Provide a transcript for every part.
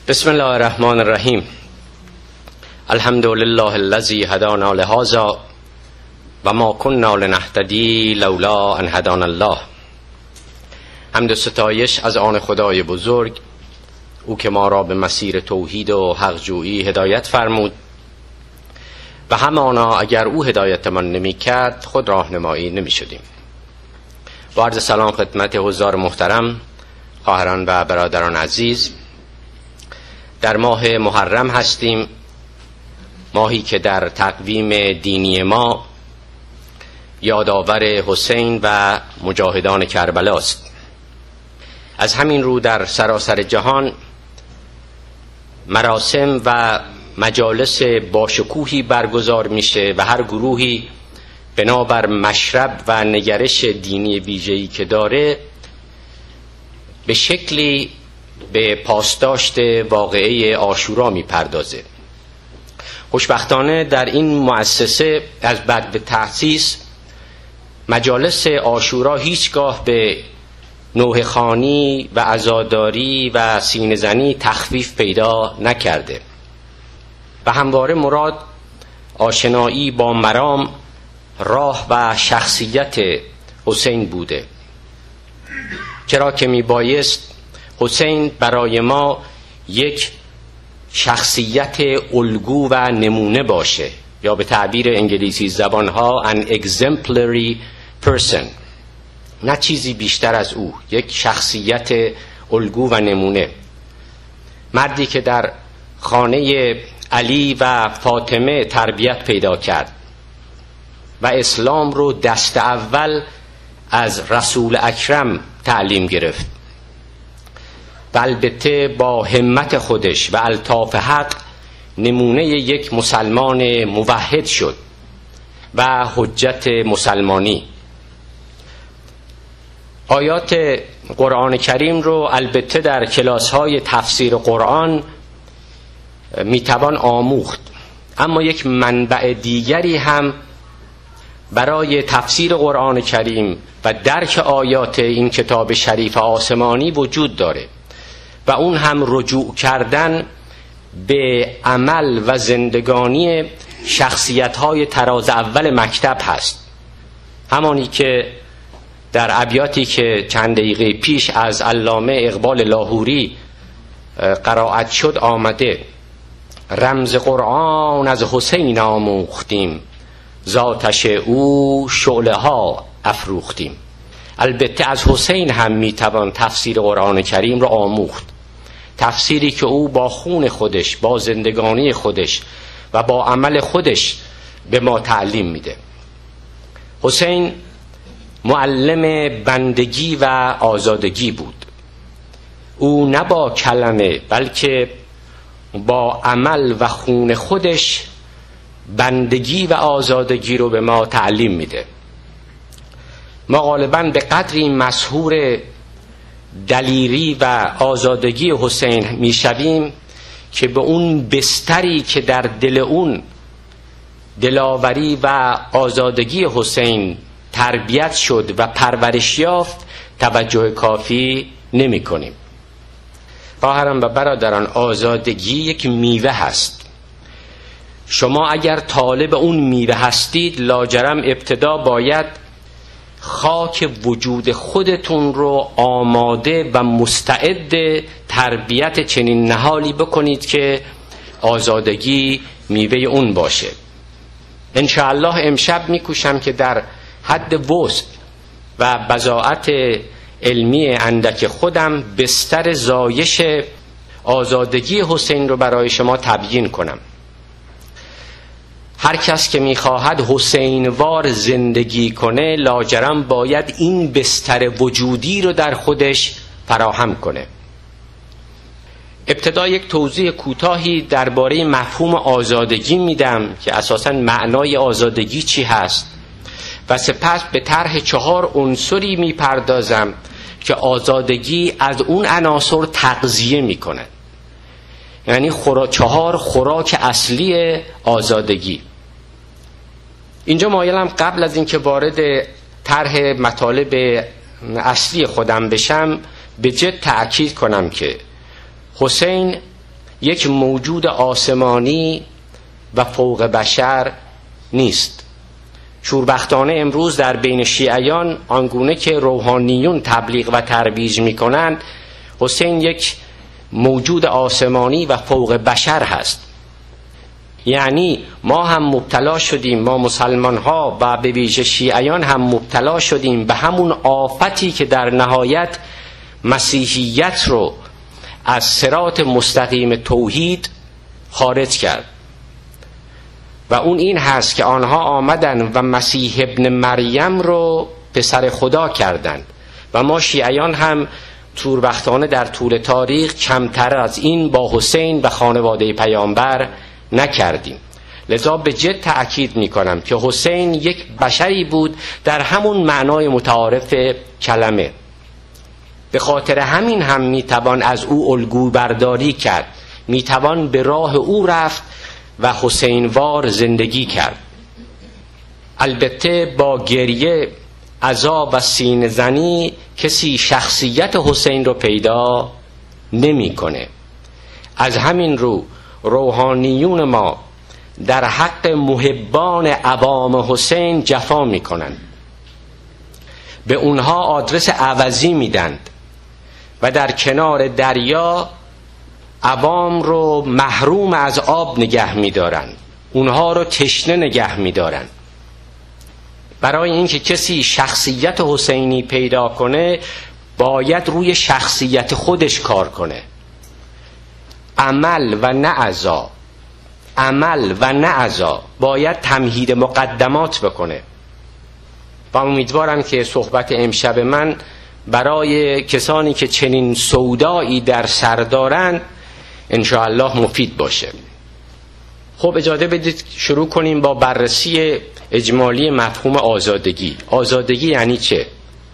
بسم الله الرحمن الرحیم. الحمد لله الذی هدانا لهذا و ما كنا لنهتدی لولا ان هدانا الله. حمد و ستایش از آن خدای بزرگ، او که ما را به مسیر توحید و حق جویی هدایت فرمود و همانا اگر او هدایت من نمی کرد خود راهنمایی نمی شدیم. با عرض سلام خدمت حضار محترم، خواهران و برادران عزیز، در ماه محرم هستیم، ماهی که در تقویم دینی ما یادآور حسین و مجاهدان کربلا است. از همین رو در سراسر جهان مراسم و مجالس باشکوهی برگزار میشه و هر گروهی بنابر مشرب و نگرش دینی ویژه‌ای که داره به شکلی به پاسداشت واقعه عاشورا میپردازه. خوشبختانه در این مؤسسه از بعد به تأسیس مجالس عاشورا هیچگاه به نوحه خوانی و عزاداری و سینه زنی تخفیف پیدا نکرده و همواره مراد آشنایی با مرام، راه و شخصیت حسین بوده، چرا که میبایست حسین برای ما یک شخصیت الگو و نمونه باشه، یا به تعبیر انگلیسی زبانها an exemplary person، نه چیزی بیشتر از او، یک شخصیت الگو و نمونه. مردی که در خانه علی و فاطمه تربیت پیدا کرد و اسلام رو دست اول از رسول اکرم تعلیم گرفت و البته با همت خودش و الطاف حق نمونه یک مسلمان موحد شد و حجت مسلمانی. آیات قرآن کریم رو البته در کلاس‌های تفسیر قرآن میتوان آموخت، اما یک منبع دیگری هم برای تفسیر قرآن کریم و درک آیات این کتاب شریف آسمانی وجود داره و اون هم رجوع کردن به عمل و زندگانی شخصیت‌های طراز اول مکتب هست. همانی که در ابیاتی که چند دقیقه پیش از علامه اقبال لاهوری قرائت شد آمده: رمز قرآن از حسین آموختیم، ذاتش او شعله ها افروختیم. البته از حسین هم میتوان تفسیر قرآن کریم رو آموخت، تفسیری که او با خون خودش، با زندگانی خودش و با عمل خودش به ما تعلیم میده. حسین معلم بندگی و آزادگی بود. او نه با کلمه بلکه با عمل و خون خودش بندگی و آزادگی رو به ما تعلیم میده. ما غالباً به قدری مسحور دلیری و آزادگی حسین میشویم که به اون بستری که در دل اون دلاوری و آزادگی حسین تربیت شد و پرورش یافت توجه کافی نمی کنیم. خواهران و برادران، آزادگی یک میوه هست. شما اگر طالب اون میوه هستید لاجرم ابتدا باید خاک وجود خودتون رو آماده و مستعد تربیت چنین نهالی بکنید که آزادگی میوه اون باشه. انشاءالله امشب میکوشم که در حد وسط و بضاعت علمی اندک خودم بستر زایش آزادگی حسین رو برای شما تبیین کنم. هر کس که میخواهد حسینوار زندگی کنه لاجرم باید این بستر وجودی رو در خودش فراهم کنه. ابتدا یک توضیح کوتاهی درباره مفهوم آزادگی میدم که اساساً معنای آزادگی چی هست و سپس به طرح 4 عنصری میپردازم که آزادگی از اون عناصر تغذیه میکنه، یعنی 4 خوراک اصلی آزادگی. اینجا مایلم قبل از اینکه وارد طرح مطالب اصلی خودم بشم به جد تأکید کنم که حسین یک موجود آسمانی و فوق بشر نیست. شوربختانه امروز در بین شیعیان آنگونه که روحانیون تبلیغ و ترویج میکنند، حسین یک موجود آسمانی و فوق بشر هست. یعنی ما هم مبتلا شدیم، ما مسلمان ها و به ویژه شیعیان هم مبتلا شدیم به همون آفتی که در نهایت مسیحیت رو از صراط مستقیم توحید خارج کرد، و اون این هست که آنها آمدن و مسیح ابن مریم رو پسر خدا کردند و ما شیعیان هم شوربختانه در طول تاریخ کمتر از این با حسین و خانواده پیامبر نکردیم. لذا به جد تأکید میکنم که حسین یک بشری بود در همون معنای متعارف کلمه. به خاطر همین هم میتوان از او الگو برداری کرد، میتوان به راه او رفت و حسینوار زندگی کرد. البته با گریه، عزا و سینه زنی کسی شخصیت حسین رو پیدا نمیکنه. از همین رو روحانیون ما در حق محبان عوام حسین جفا میکنند، به اونها آدرس عوضی میدند و در کنار دریا عوام رو محروم از آب نگه میدارن، اونها رو تشنه نگه میدارن. برای اینکه کسی شخصیت حسینی پیدا کنه باید روی شخصیت خودش کار کنه. عمل و نه عزا، عمل و نه عزا، باید تمهید مقدمات بکنه. و امیدوارم که صحبت امشب من برای کسانی که چنین سودایی در سر دارند انشاءالله مفید باشه. خب اجازه بدید شروع کنیم با بررسی اجمالی مفهوم آزادگی. آزادگی یعنی چه؟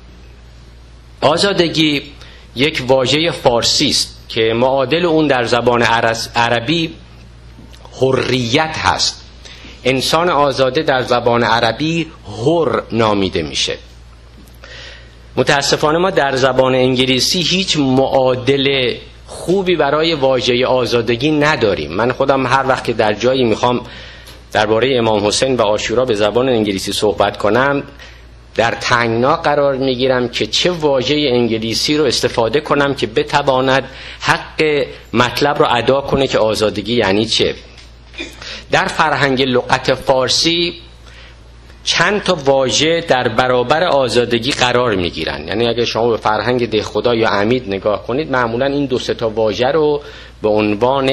آزادگی یک واژه فارسی است که معادل اون در زبان عربی حریت هست. انسان آزاده در زبان عربی حر نامیده میشه. متاسفانه ما در زبان انگلیسی هیچ معادل خوبی برای واژه آزادگی نداریم. من خودم هر وقت که در جایی میخوام درباره امام حسین و عاشورا به زبان انگلیسی صحبت کنم در تنگنا قرار میگیرم که چه واژه انگلیسی رو استفاده کنم که بتواند حق مطلب رو ادا کنه که آزادگی یعنی چه. در فرهنگ لغت فارسی چند تا واژه در برابر آزادگی قرار میگیرن. یعنی اگه شما به فرهنگ دهخدا یا عمید نگاه کنید معمولا این دو سه تا واژه رو به عنوان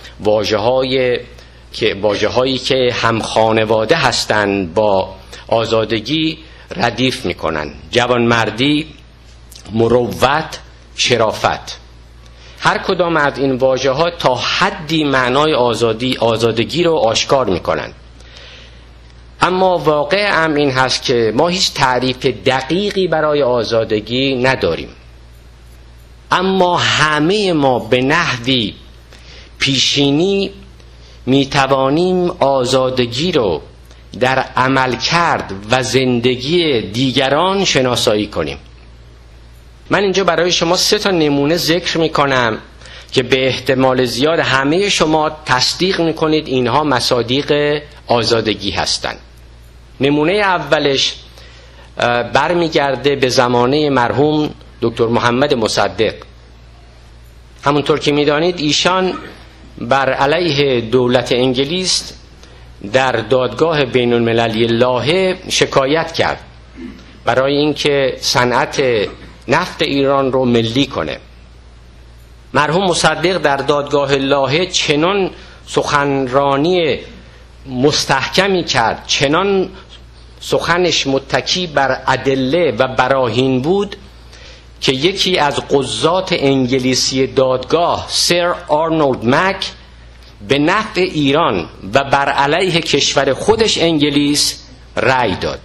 واژه‌هایی که هم خانواده هستند با آزادگی ردیف میکنن. جوانمردی، مروت، شرافت. هر کدام از این واژه‌ها تا حدی معنای آزادگی رو آشکار میکنن. اما واقع امر این هست که ما هیچ تعریف دقیقی برای آزادگی نداریم، اما همه ما به نحوی پیشینی میتوانیم آزادگی رو در عملکرد و زندگی دیگران شناسایی کنیم. من اینجا برای شما 3 تا نمونه ذکر میکنم که به احتمال زیاد همه شما تصدیق میکنید اینها مصادیق آزادگی هستند. نمونه اولش برمیگرده به زمانه مرحوم دکتر محمد مصدق. همونطور که میدانید ایشان بر علیه دولت انگلیس در دادگاه بین المللی لاهه شکایت کرد برای اینکه صنعت نفت ایران رو ملی کنه. مرحوم مصدق در دادگاه لاهه چنان سخنرانی مستحکمی کرد، چنان سخنش متکی بر ادله و براهین بود که یکی از قضات انگلیسی دادگاه سر آرنولد مک به نفع ایران و بر علیه کشور خودش انگلیس رأی داد.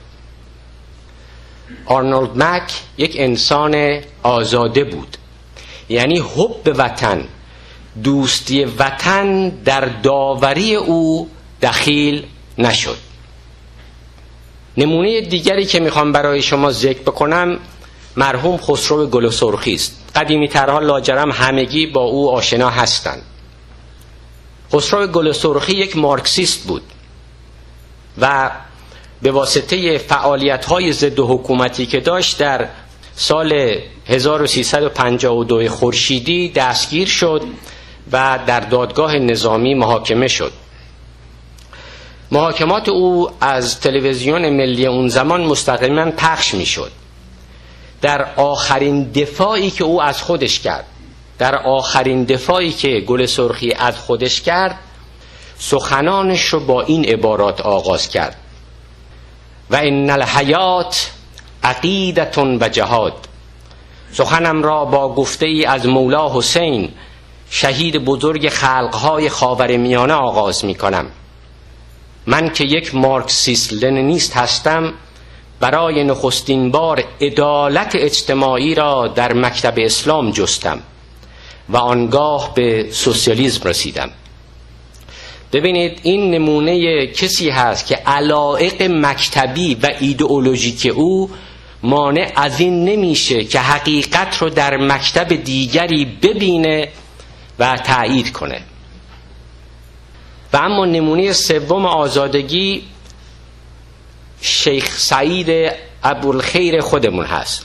آرنولد مک یک انسان آزاده بود، یعنی حب وطن، دوستی وطن در داوری او دخیل نشد. نمونه دیگری که میخوام برای شما ذکر بکنم مرحوم خسرو گل و سرخی است. قدیمی ترها لاجرم همگی با او آشنا هستند. خسرو گل سرخی یک مارکسیست بود و به واسطه فعالیت‌های ضد حکومتی که داشت در سال 1352 خورشیدی دستگیر شد و در دادگاه نظامی محاکمه شد. محاکمات او از تلویزیون ملی اون زمان مستقیما پخش می شد. در آخرین دفاعی که او از خودش کرد، در آخرین دفاعی که گل سرخی از خودش کرد، سخنانش رو با این عبارات آغاز کرد: و ان الحیات عقیدة و جهاد. سخنم را با گفته ای از مولا حسین، شهید بزرگ خلقهای خاورمیانه آغاز می کنم. من که یک مارکسیست لنینیست هستم، برای نخستین بار عدالت اجتماعی را در مکتب اسلام جستم و آنگاه به سوسیالیسم رسیدم. ببینید این نمونه کسی هست که علایق مکتبی و ایدئولوژیک او مانع از این نمیشه که حقیقت رو در مکتب دیگری ببینه و تأیید کنه. و اما نمونه سوم آزادگی شیخ سعید ابوالخیر خودمون هست.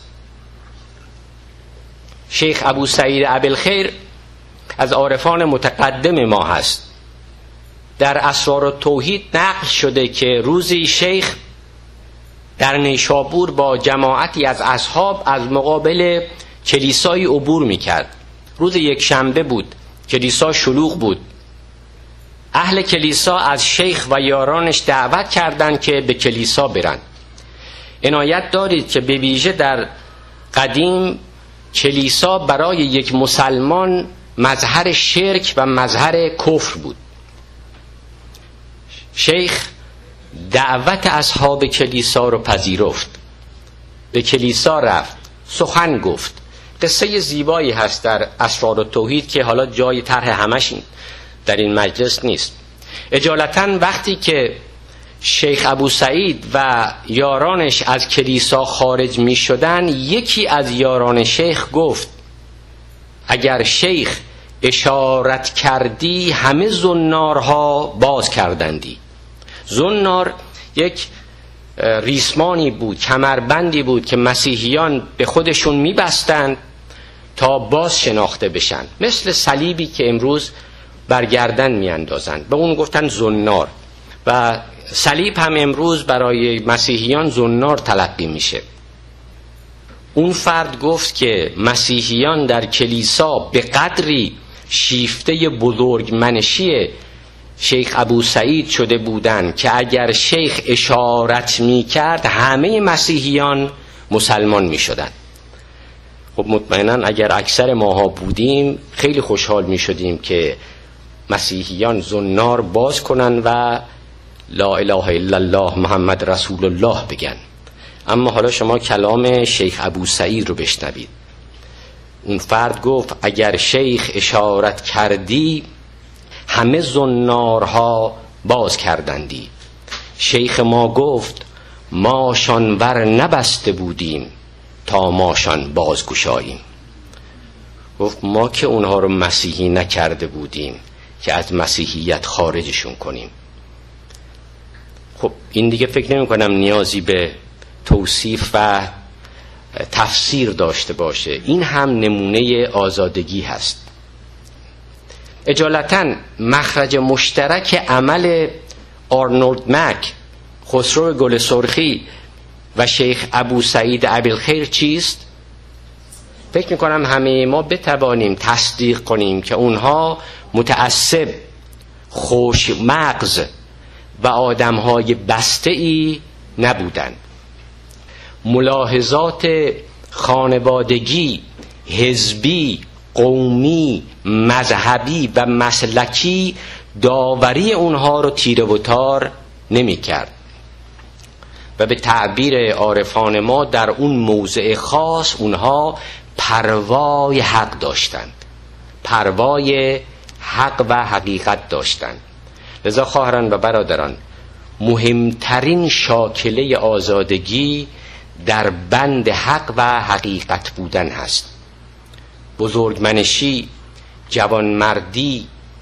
شیخ ابو سعید ابوالخیر از عارفان متقدم ما هست. در اسرار التوحید نقل شده که روزی شیخ در نیشابور با جماعتی از اصحاب از مقابل کلیسای عبور میکرد. روز یک شنبه بود، کلیسا شلوغ بود. اهل کلیسا از شیخ و یارانش دعوت کردند که به کلیسا برن. عنایت دارید که به ویژه در قدیم کلیسا برای یک مسلمان مظهر شرک و مظهر کفر بود. شیخ دعوت اصحاب کلیسا رو پذیرفت، به کلیسا رفت، سخن گفت. قصه زیبایی هست در اسرار التوحید که حالا جای طرح همش در این مجلس نیست. اجالتا وقتی که شیخ ابو سعید و یارانش از کلیسا خارج می شدن، یکی از یاران شیخ گفت: اگر شیخ اشارت کردی همه زنارها باز کردندی. زنار یک ریسمانی بود، کمربندی بود که مسیحیان به خودشون میبستند تا باز شناخته بشن، مثل صلیبی که امروز برگردن میاندازند، به اون گفتن زنار. و صلیب هم امروز برای مسیحیان زنار تلقی میشه. اون فرد گفت که مسیحیان در کلیسا به قدری شیفته بزرگمنشی شیخ ابو سعید شده بودند که اگر شیخ اشارت میکرد همه مسیحیان مسلمان میشدند. خب مطمئنا اگر اکثر ماها بودیم خیلی خوشحال میشدیم که مسیحیان زنار باز کنن و لا اله الا الله محمد رسول الله بگن. اما حالا شما کلام شیخ ابو سعید رو بشنوید. اون فرد گفت: اگر شیخ اشارت کردی همه زنارها باز کردندی. شیخ ما گفت: ماشان ور نبسته بودیم تا ماشان بازگشاییم. گفت ما که اونها رو مسیحی نکرده بودیم که از مسیحیت خارجشون کنیم. خب این دیگه فکر نمی کنم نیازی به توصیف و تفسیر داشته باشه. این هم نمونه آزادگی هست. اجالتا مخرج مشترک عمل آرنولد مک، خسرو گل سرخی و شیخ ابو سعید ابوالخیر چیست؟ فکر میکنم همه ما بتوانیم تصدیق کنیم که اونها متعصب، خوش مغز و آدمهای بسته‌ای نبودند. ملاحظات خانوادگی، حزبی، قومی، مذهبی و مسلکی داوری اونها رو تیره و تار نمی کرد و به تعبیر عارفان ما در اون موضع خاص اونها پروای حق داشتند، پروای حق و حقیقت داشتند. لذا خواهران و برادران، مهمترین شاکله آزادگی در بند حق و حقیقت بودن هست. بزرگمنشی، جوانمردی،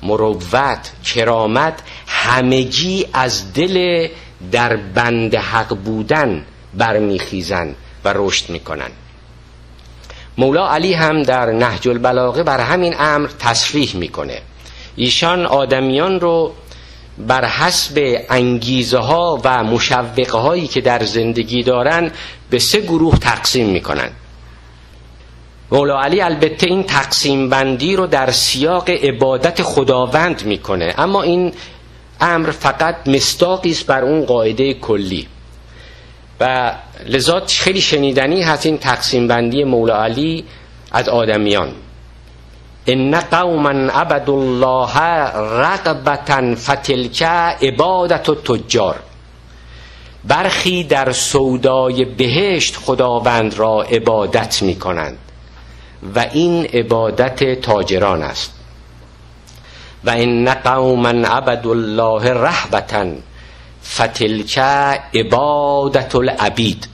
مروت، کرامت، همگی از دل در بند حق بودن برمیخیزن و رشد میکنن. مولا علی هم در نهج البلاغه بر همین امر تصریح میکنه. ایشان آدمیان رو بر حسب انگیزه ها و مشوقه هایی که در زندگی دارن به 3 گروه تقسیم میکنن. مولا علی البته این تقسیم بندی رو در سیاق عبادت خداوند میکنه، اما این امر فقط مصداقی است بر اون قاعده کلی و لذا خیلی شنیدنی هست این تقسیم بندی مولا علی از آدمیان. ان قوما عبدوا الله رغبة فتلک عبادت التجار. برخی در سودای بهشت خداوند را عبادت می کنند و این عبادت تاجران است. و ان قوما عبدوا الله رهبة فتلک عبادت العبید.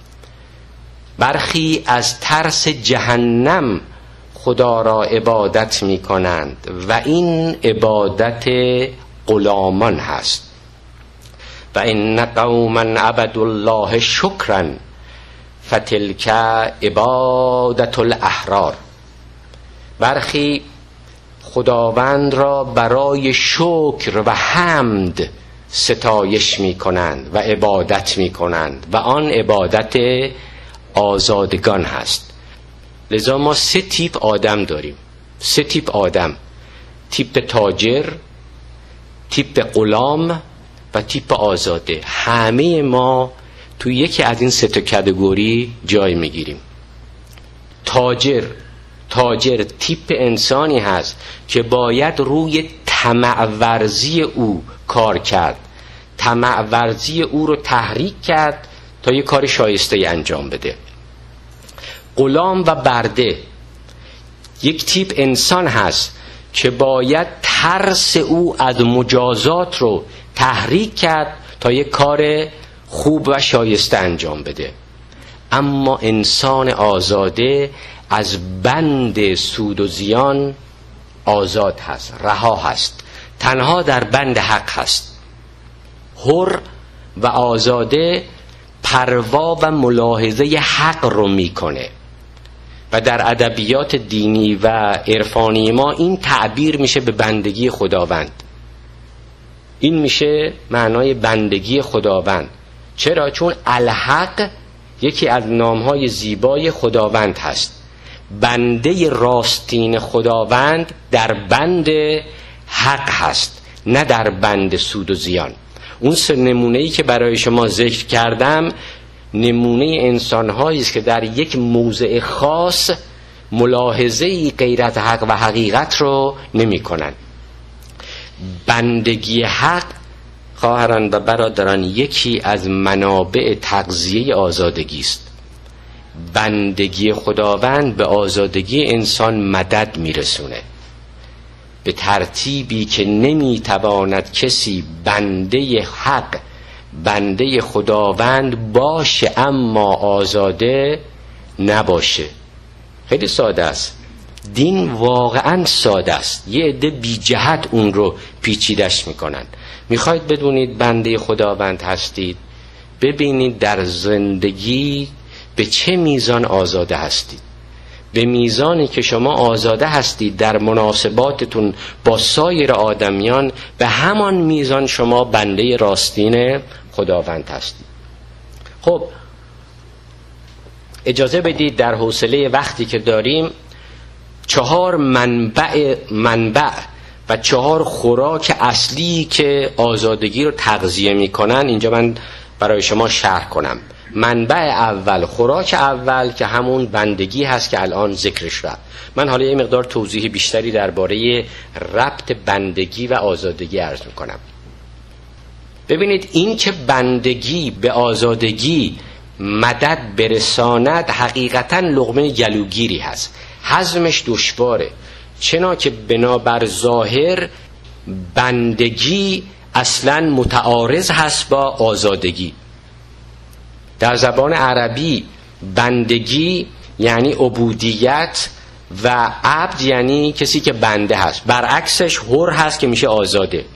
برخی از ترس جهنم خدا را عبادت می کنند و این عبادت غلامان هست. و ان قوما عبدوا الله شکرا فتلک عبادت الاحرار. برخی خداوند را برای شکر و حمد ستایش می کنند و عبادت می کنند و آن عبادت آزادگان هست. لذا ما 3 تیپ آدم داریم. 3 تیپ آدم: تیپ تاجر، تیپ غلام و تیپ آزاده. همه ما تو یکی از این 3 کاتگوری جای میگیریم. تاجر تیپ انسانی هست که باید روی طمع ورزی او کار کرد، طمع ورزی او رو تحریک کرد تا یه کار شایسته انجام بده. غلام و برده یک تیپ انسان هست که باید ترس او از مجازات رو تحریک کرد تا یک کار خوب و شایسته انجام بده. اما انسان آزاده از بند سود و زیان آزاد هست، رها هست، تنها در بند حق هست. حر و آزاده پروا و ملاحظه حق رو میکنه و در ادبیات دینی و عرفانی ما این تعبیر میشه به بندگی خداوند. این میشه معنای بندگی خداوند. چرا؟ چون الحق یکی از نامهای زیبای خداوند هست. بنده راستین خداوند در بند حق هست، نه در بند سود و زیان. اون 3 نمونه‌ای که برای شما ذکر کردم نمونه انسان‌هایی است که در یک موضع خاص ملاحظه‌ای غیر از حق و حقیقت رو نمی‌کنن. بندگی حق خواهران و برادران یکی از منابع تغذیه آزادگی است. بندگی خداوند به آزادگی انسان مدد میرسونه به ترتیبی که نمیتواند کسی بنده حق، بنده خداوند باشه اما آزاده نباشه. خیلی ساده است. دین واقعا ساده است. یه عده بی جهت اون رو پیچیدش میکنن. میخواید بدونید بنده خداوند هستید؟ ببینید در زندگی به چه میزان آزاده هستید. به میزانی که شما آزاده هستید در مناسباتتون با سایر آدمیان، به همان میزان شما بنده راستین خداوند هستید. خب اجازه بدید در حوصله وقتی که داریم 4 منبع و 4 خوراک اصلی که آزادگی رو تغذیه میکنن اینجا من برای شما شرح کنم. منبع اول، خوراک اول که همون بندگی هست که الان ذکرش رفت. من حالا یه مقدار توضیح بیشتری درباره ربط بندگی و آزادگی عرض میکنم. ببینید این که بندگی به آزادگی مدد برساند حقیقتا لقمه گلوگیری هست، هضمش دشواره، چنا که بنابر ظاهر بندگی اصلا متعارض هست با آزادگی. در زبان عربی بندگی یعنی عبودیت و عبد یعنی کسی که بنده هست، برعکسش حر هست که میشه آزاده.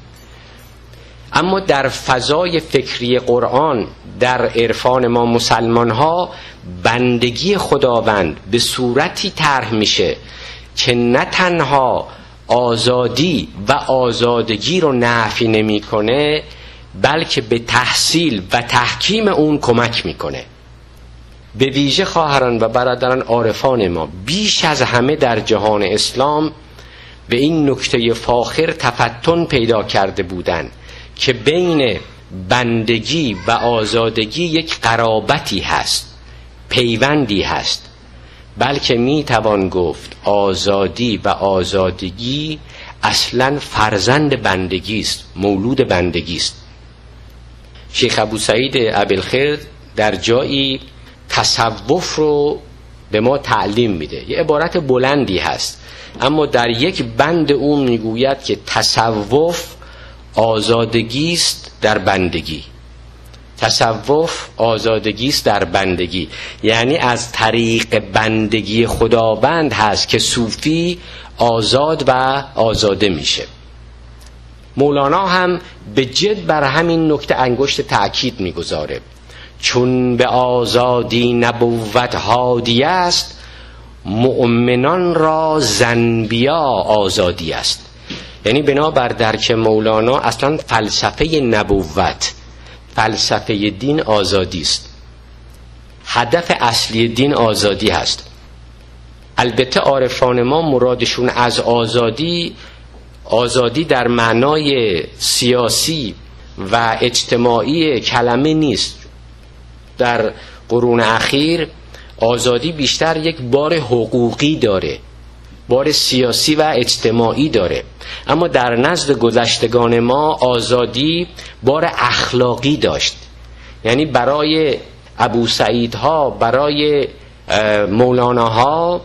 اما در فضای فکری قرآن، در عرفان ما مسلمان ها، بندگی خداوند به صورتی طرح میشه که نه تنها آزادی و آزادگی رو نفی نمیکنه، بلکه به تحصیل و تحکیم اون کمک میکنه. به ویژه خواهران و برادران عارفان ما بیش از همه در جهان اسلام به این نکته فاخر تفتن پیدا کرده بودند که بین بندگی و آزادگی یک قرابتی هست، پیوندی هست، بلکه میتوان گفت آزادی و آزادگی اصلا فرزند بندگی است، مولود بندگی است. شیخ ابو سعید ابوالخیر در جایی تصوف رو به ما تعلیم میده. یه عبارت بلندی هست، اما در یک بند اون میگوید که تصوف آزادگی است در بندگی. تصوف آزادگی است در بندگی، یعنی از طریق بندگی خداوند هست که صوفی آزاد و آزاده میشه. مولانا هم به جد بر همین نکته انگشت تأکید میگذاره: چون به آزادی نبوت هادی است، مؤمنان را زنبیا آزادی است. یعنی بنابر درک مولانا اصلا فلسفه نبوت، فلسفه دین آزادی است. هدف اصلی دین آزادی هست. البته عارفان ما مرادشون از آزادی در معنای سیاسی و اجتماعی کلمه نیست. در قرون اخیر آزادی بیشتر یک بار حقوقی داره، بار سیاسی و اجتماعی داره. اما در نزد گذشتگان ما آزادی بار اخلاقی داشت. یعنی برای ابو سعیدها، برای مولاناها،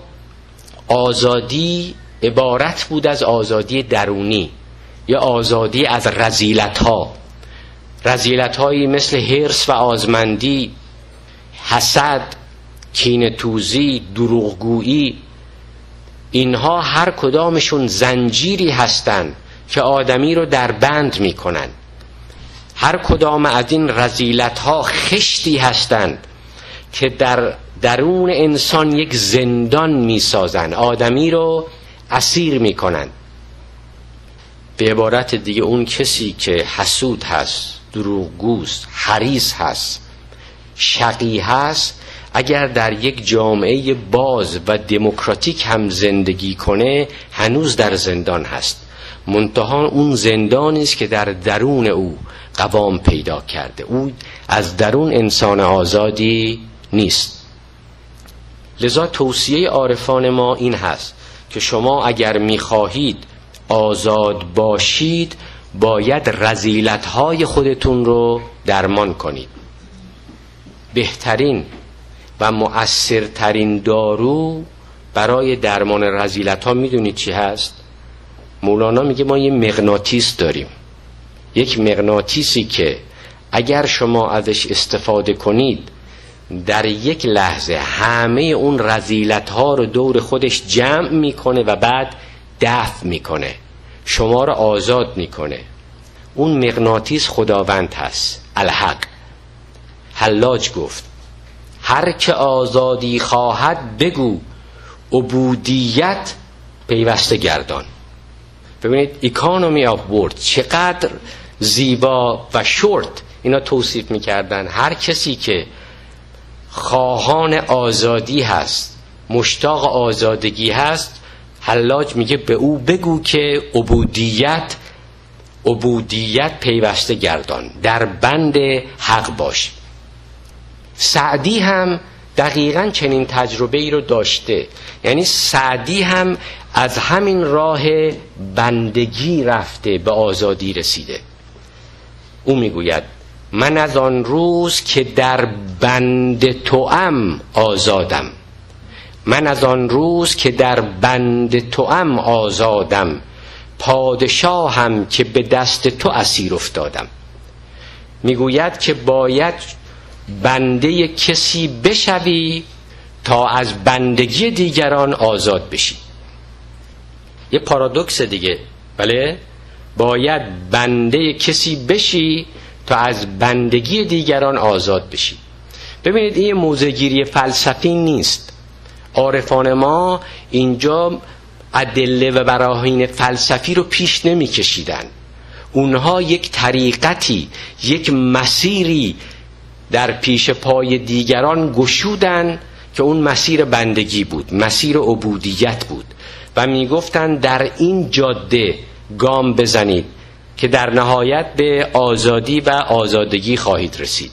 آزادی عبارت بود از آزادی درونی یا آزادی از رذیلت‌ها. رذیلت‌هایی مثل حرص و آزمندی، حسد، کینه‌توزی، دروغگویی. اینها هر کدامشون زنجیری هستند که آدمی رو در بند میکنن. هر کدام از این رذیلت‌ها خشتی هستند که در درون انسان یک زندان میسازن، آدمی رو اسیر میکنن. به عبارت دیگه اون کسی که حسود هست، دروغگوست، حریص هست، شقی هست، اگر در یک جامعه باز و دموکراتیک هم زندگی کنه هنوز در زندان هست. منتها اون زندانی است که در درون او قوام پیدا کرده. او از درون انسان آزادی نیست. لذا توصیه عارفان ما این هست که شما اگر میخواهید آزاد باشید باید رذیلت‌های خودتون رو درمان کنید. بهترین و مؤثرترین دارو برای درمان رذیلت‌ها میدونید چی هست؟ مولانا میگه ما یه مغناطیس داریم، یک مغناطیسی که اگر شما ازش استفاده کنید در یک لحظه همه اون رذیلت‌ها رو دور خودش جمع میکنه و بعد دفع میکنه، شما رو آزاد میکنه. اون مغناطیس خداوند هست، الحق. حلاج گفت هر که آزادی خواهد بگو عبودیت پیوسته گردان. ببینید اکانومی آف ورد چقدر زیبا و شورت اینا توصیف میکردن. هر کسی که خواهان آزادی هست، مشتاق آزادگی هست، حلاج میگه به او بگو که عبودیت پیوسته گردان، در بند حق باش. سعدی هم دقیقاً چنین تجربه ای رو داشته. یعنی سعدی هم از همین راه بندگی رفته به آزادی رسیده. او میگوید من از آن روز که در بند توام آزادم، من از آن روز که در بند توام آزادم، پادشاهم که به دست تو اسیر افتادم. میگوید که باید بنده کسی بشوی تا از بندگی دیگران آزاد بشی. یه پارادوکس دیگه، بله، باید بنده کسی بشی تا از بندگی دیگران آزاد بشی. ببینید این موضع‌گیری فلسفی نیست. عارفان ما اینجا ادله و براهین فلسفی رو پیش نمی کشیدن. اونها یک طریقتی، یک مسیری در پیش پای دیگران گشودن که اون مسیر بندگی بود، مسیر عبودیت بود و می گفتن در این جاده گام بزنید که در نهایت به آزادی و آزادگی خواهید رسید.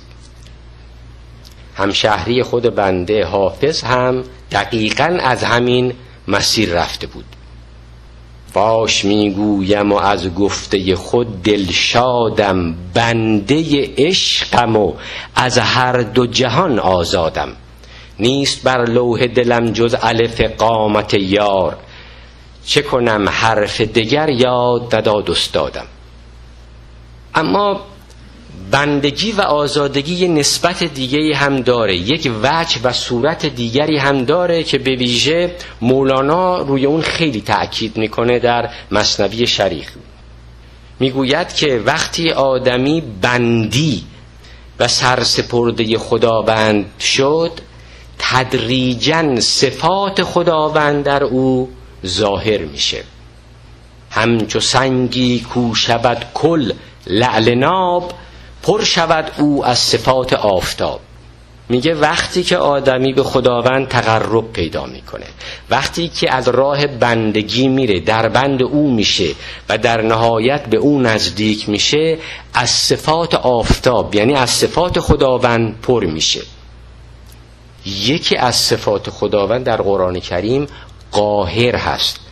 همشهری خود بنده حافظ هم دقیقاً از همین مسیر رفته بود. فاش میگویم و از گفته خود دلشادم، بنده عشقم و از هر دو جهان آزادم. نیست بر لوح دلم جز الف قامت یار، چه کنم حرف دگر یاد نداد استادم. اما بندگی و آزادگی یه نسبت دیگری هم داره، یک وجه و صورت دیگری هم داره که به ویژه مولانا روی اون خیلی تأکید میکنه در مثنوی شریف. میگوید که وقتی آدمی بندی و سرسپرده خداوند شد، تدریجاً صفات خداوند در او ظاهر میشه. همچو سنگی کو شود کل لعل ناب، پر شود او از صفات آفتاب. میگه وقتی که آدمی به خداوند تقرب پیدا میکنه، وقتی که از راه بندگی میره، در بند او میشه و در نهایت به او نزدیک میشه، از صفات آفتاب یعنی از صفات خداوند پر میشه. یکی از صفات خداوند در قرآن کریم قاهر هست.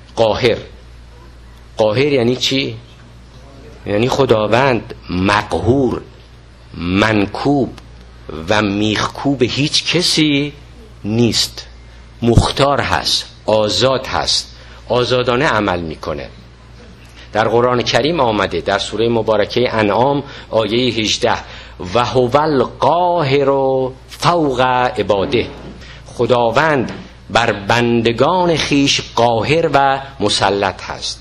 قاهر یعنی چی؟ یعنی خداوند مقهور، منکوب و میخکوب هیچ کسی نیست. مختار هست، آزاد هست، آزادانه عمل میکنه. در قرآن کریم آمده در سوره مبارکه انعام آیه 18: و هو القاهر فوق عباده. خداوند بر بندگان خیش قاهر و مسلط هست.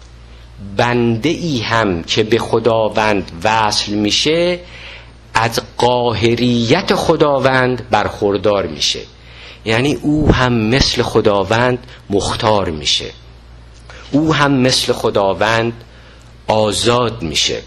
بنده ای هم که به خداوند وصل میشه، از قاهریت خداوند برخوردار میشه، یعنی او هم مثل خداوند مختار میشه، او هم مثل خداوند آزاد میشه.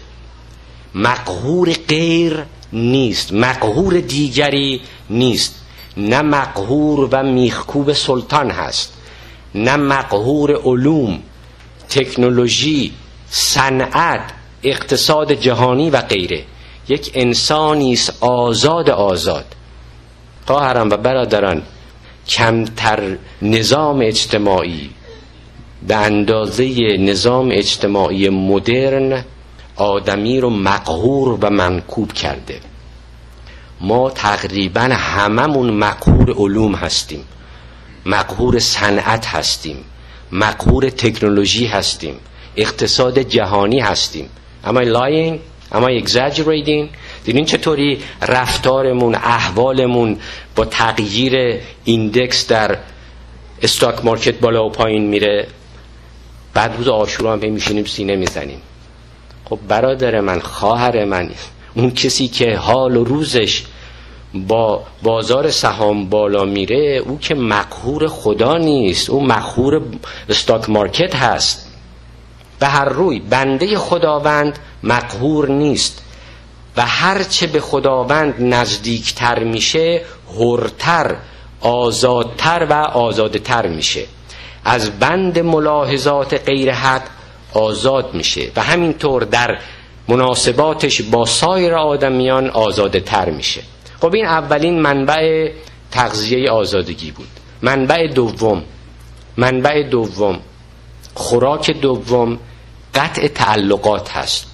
مقهور غیر نیست، مقهور دیگری نیست. نه مقهور و میخکوب سلطان هست، نه مقهور علوم، تکنولوژی، صنعت، اقتصاد جهانی و غیره. یک انسانی است آزاد. خواهران و برادران، کمتر نظام اجتماعی به اندازه نظام اجتماعی مدرن آدمی رو مقهور و منکوب کرده. ما تقریبا هممون مقهور علوم هستیم، مقهور صنعت هستیم، مقهور تکنولوژی هستیم، اقتصاد جهانی هستیم. Am I lying? Am I exaggerating? دیدین چطوری رفتارمون، احوالمون با تغییر ایندکس در استاک مارکت بالا و پایین میره؟ بعد روز عاشورا هم میشینیم سینه میزنیم. خب برادر من، خواهر من، اون کسی که حال و روزش با بازار سهام بالا میره، او که مقهور خدا نیست، او مقهور استاک مارکت هست. به هر روی بنده خداوند مقهور نیست و هرچه به خداوند نزدیکتر میشه، حرتر، آزادتر و آزادتر میشه، از بند ملاحظات غیر حق آزاد میشه و همینطور در مناسباتش با سایر آدمیان آزاده تر میشه. خب این اولین منبع تغذیه آزادگی بود. منبع دوم، خوراک دوم قطع تعلقات هست.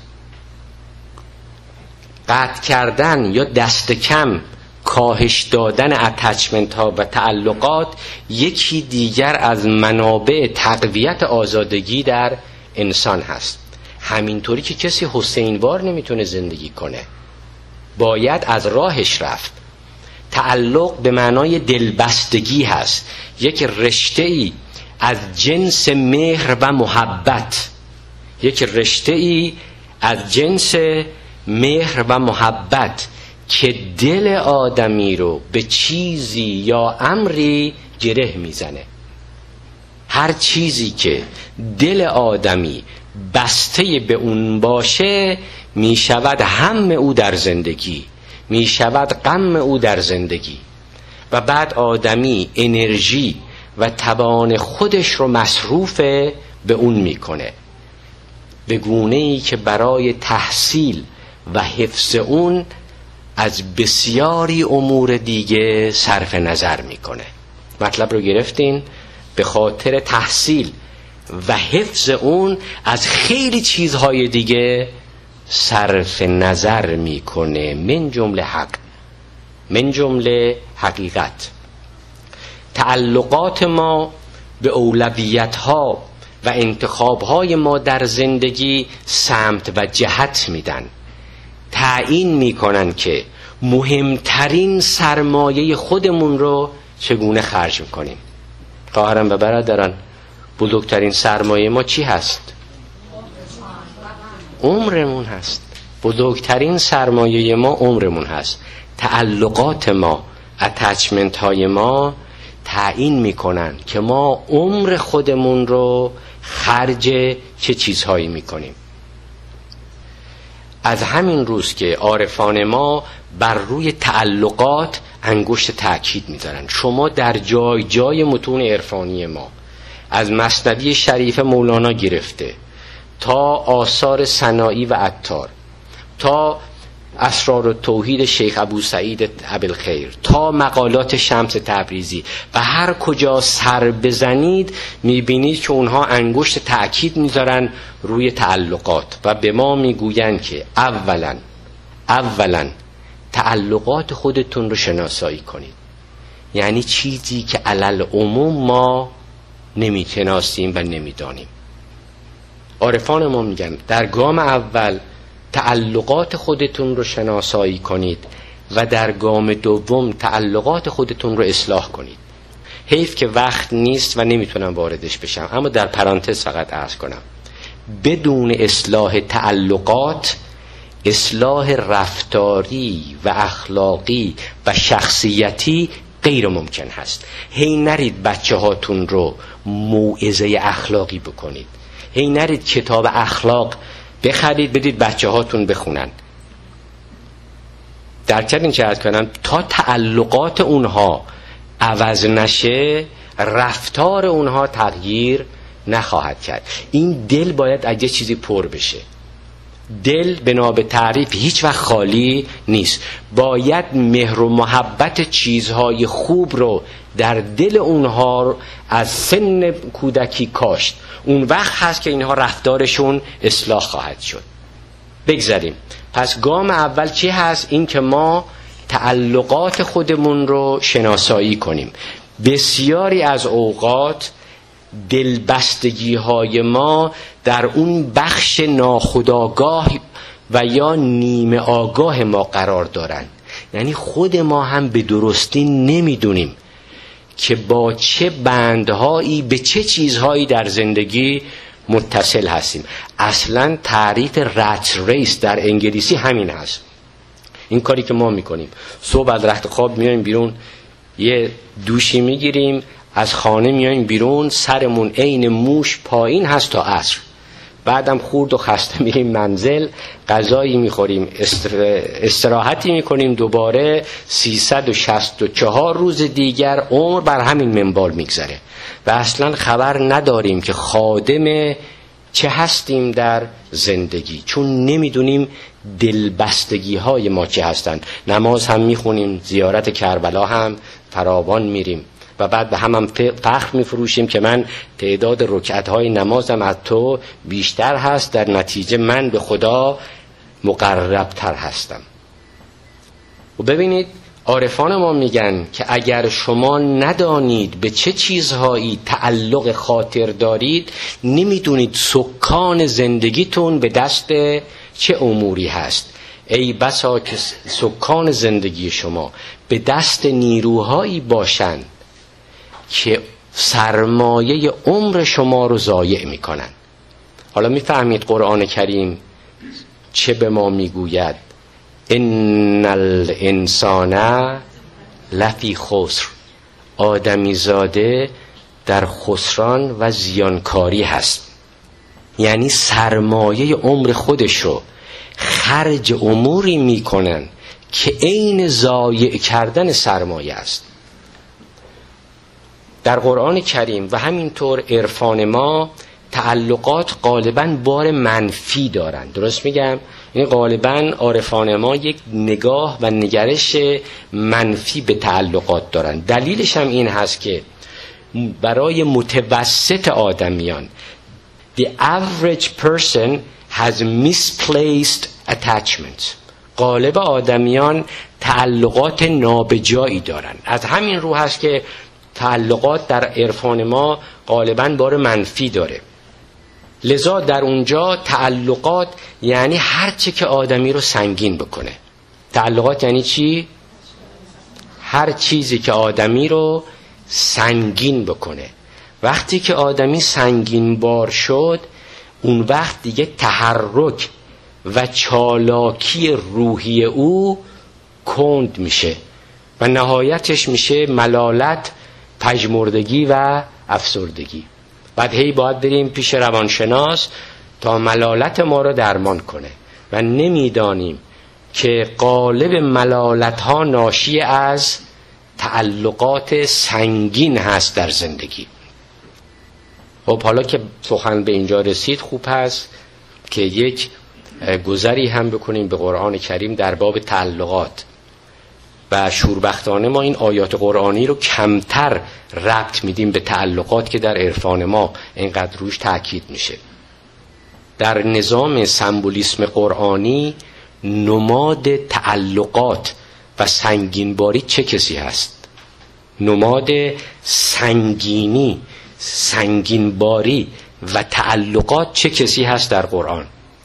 قطع کردن یا دست کم کاهش دادن اتچمنت ها و تعلقات یکی دیگر از منابع تقویت آزادگی در انسان هست. همینطوری که کسی حسینوار نمیتونه زندگی کنه، باید از راهش رفت. تعلق به معنای دلبستگی هست، یک رشته‌ای از جنس مهر و محبت، یک رشته‌ای از جنس مهر و محبت که دل آدمی رو به چیزی یا امری گره میزنه. هر چیزی که دل آدمی بسته به اون باشه میشود هم او در زندگی، میشود غم او در زندگی، و بعد آدمی انرژی و توان خودش رو مصروف به اون میکنه، به گونه‌ای که برای تحصیل و حفظ اون از بسیاری امور دیگه صرف نظر میکنه. مطلب رو گرفتین؟ به خاطر تحصیل و حفظ اون از خیلی چیزهای دیگه صرف نظر میکنه، من جمله حق، من جمله حقیقت. تعلقات ما به اولویت‌ها و انتخاب‌های ما در زندگی سمت و جهت میدن، تعیین میکنن که مهمترین سرمایه خودمون رو چگونه خرج میکنیم. خواهران و برادران، بزرگترین سرمایه ما چی هست؟ عمرمون هست. بزرگترین سرمایه ما عمرمون هست. تعلقات ما، اتچمنت های ما تعیین میکنن که ما عمر خودمون رو خرج چه چیزهایی میکنیم. از همین روز که عارفان ما بر روی تعلقات انگشت تأکید میذارن. شما در جای جای متون عرفانی ما، از مثنوی شریف مولانا گرفته تا آثار سنایی و عطار، تا اسرار التوحید شیخ ابو سعید ابوالخیر، تا مقالات شمس تبریزی، و هر کجا سر بزنید میبینید که اونها انگشت تأکید میذارن روی تعلقات و به ما میگوین که اولا تعلقات خودتون رو شناسایی کنید. یعنی چیزی که علل عموم ما نمیشناسیم و نمیدانیم. عارفان ما میگن در گام اول تعلقات خودتون رو شناسایی کنید و در گام دوم تعلقات خودتون رو اصلاح کنید. حیف که وقت نیست و نمیتونم واردش بشم، اما در پرانتز فقط عرض کنم بدون اصلاح تعلقات، اصلاح رفتاری و اخلاقی و شخصیتی غیر ممکن هست. هی نرید بچه هاتون رو موعظه اخلاقی بکنید، هی نرید کتاب اخلاق بخرید بدید بچه هاتون بخونن. در چندین چه عرض کنم، تا تعلقات اونها عوض نشه رفتار اونها تغییر نخواهد کرد. این دل باید از یه چیزی پر بشه. دل بنا به تعریف هیچ وقت خالی نیست. باید مهر و محبت چیزهای خوب رو در دل اونها از سن کودکی کاشت. اون وقت هست که اینها رفتارشون اصلاح خواهد شد. بگذاریم. پس گام اول چی هست؟ این که ما تعلقات خودمون رو شناسایی کنیم. بسیاری از اوقات دلبستگی های ما در اون بخش ناخودآگاه و یا نیمه آگاه ما قرار دارن. یعنی خود ما هم به درستی نمیدونیم که با چه بندهایی به چه چیزهایی در زندگی متصل هستیم. اصلا تعریف رت ریس در انگلیسی همین هست. این کاری که ما میکنیم، صبح از رخت خواب میایم بیرون، یه دوشی میگیریم، از خانه میایم بیرون، سرمون عین موش پایین هست تا عصر، بعدم خورد و خسته میریم منزل، غذایی میخوریم، استراحتی میکنیم، دوباره 364 روز دیگر عمر بر همین منوال میگذره و اصلا خبر نداریم که خادم چه هستیم در زندگی، چون نمیدونیم دلبستگی های ما چه هستند. نماز هم میخونیم، زیارت کربلا هم فراوان میریم و بعد به هم فخر میفروشیم که من تعداد رکعت‌های نمازم از تو بیشتر هست، در نتیجه من به خدا مقربتر هستم. و ببینید عارفان ما میگن که اگر شما ندانید به چه چیزهایی تعلق خاطر دارید، نمیدونید سکان زندگیتون به دست چه اموری هست. ای بسا که سکان زندگی شما به دست نیروهایی باشند که سرمایه عمر شما رو ضایع میکنن. حالا میفهمید قرآن کریم چه به ما میگوید؟ ان الانسان لفی خسر، آدمی زاده در خسران و زیانکاری هست. یعنی سرمایه عمر خودشو خرج اموری میکنن که عین ضایع کردن سرمایه است. در قرآن کریم و همینطور عرفان ما تعلقات غالباً بار منفی دارن. درست میگم؟ یعنی غالباً عارفان ما یک نگاه و نگرش منفی به تعلقات دارن. دلیلش هم این هست که برای متوسط آدمیان the average person has misplaced attachment. غالب آدمیان تعلقات نابجایی دارن. از همین رو هست که تعلقات در عرفان ما غالباً بار منفی داره. لذا در اونجا تعلقات یعنی هر چی که آدمی رو سنگین بکنه. تعلقات یعنی چی؟ هر چیزی که آدمی رو سنگین بکنه. وقتی که آدمی سنگین بار شد، اون وقت دیگه تحرک و چالاکی روحی او کند میشه و نهایتش میشه ملالت، پژمردگی و افسردگی. بعد هی باید بریم پیش روانشناس تا ملالت ما رو درمان کنه و نمیدانیم که غالب ملالت ها ناشی از تعلقات سنگین هست در زندگی. خب حالا که سخن به اینجا رسید، خوب هست که یک گذری هم بکنیم به قرآن کریم در باب تعلقات. و شوربختانه ما این آیات قرآنی رو کمتر ربط میدیم به تعلقات که در عرفان ما اینقدر روش تاکید میشه. در نظام سمبولیسم قرآنی نماد تعلقات و سنگینباری چه کسی هست؟ نماد سنگینی، سنگینباری و تعلقات چه کسی هست در قرآن؟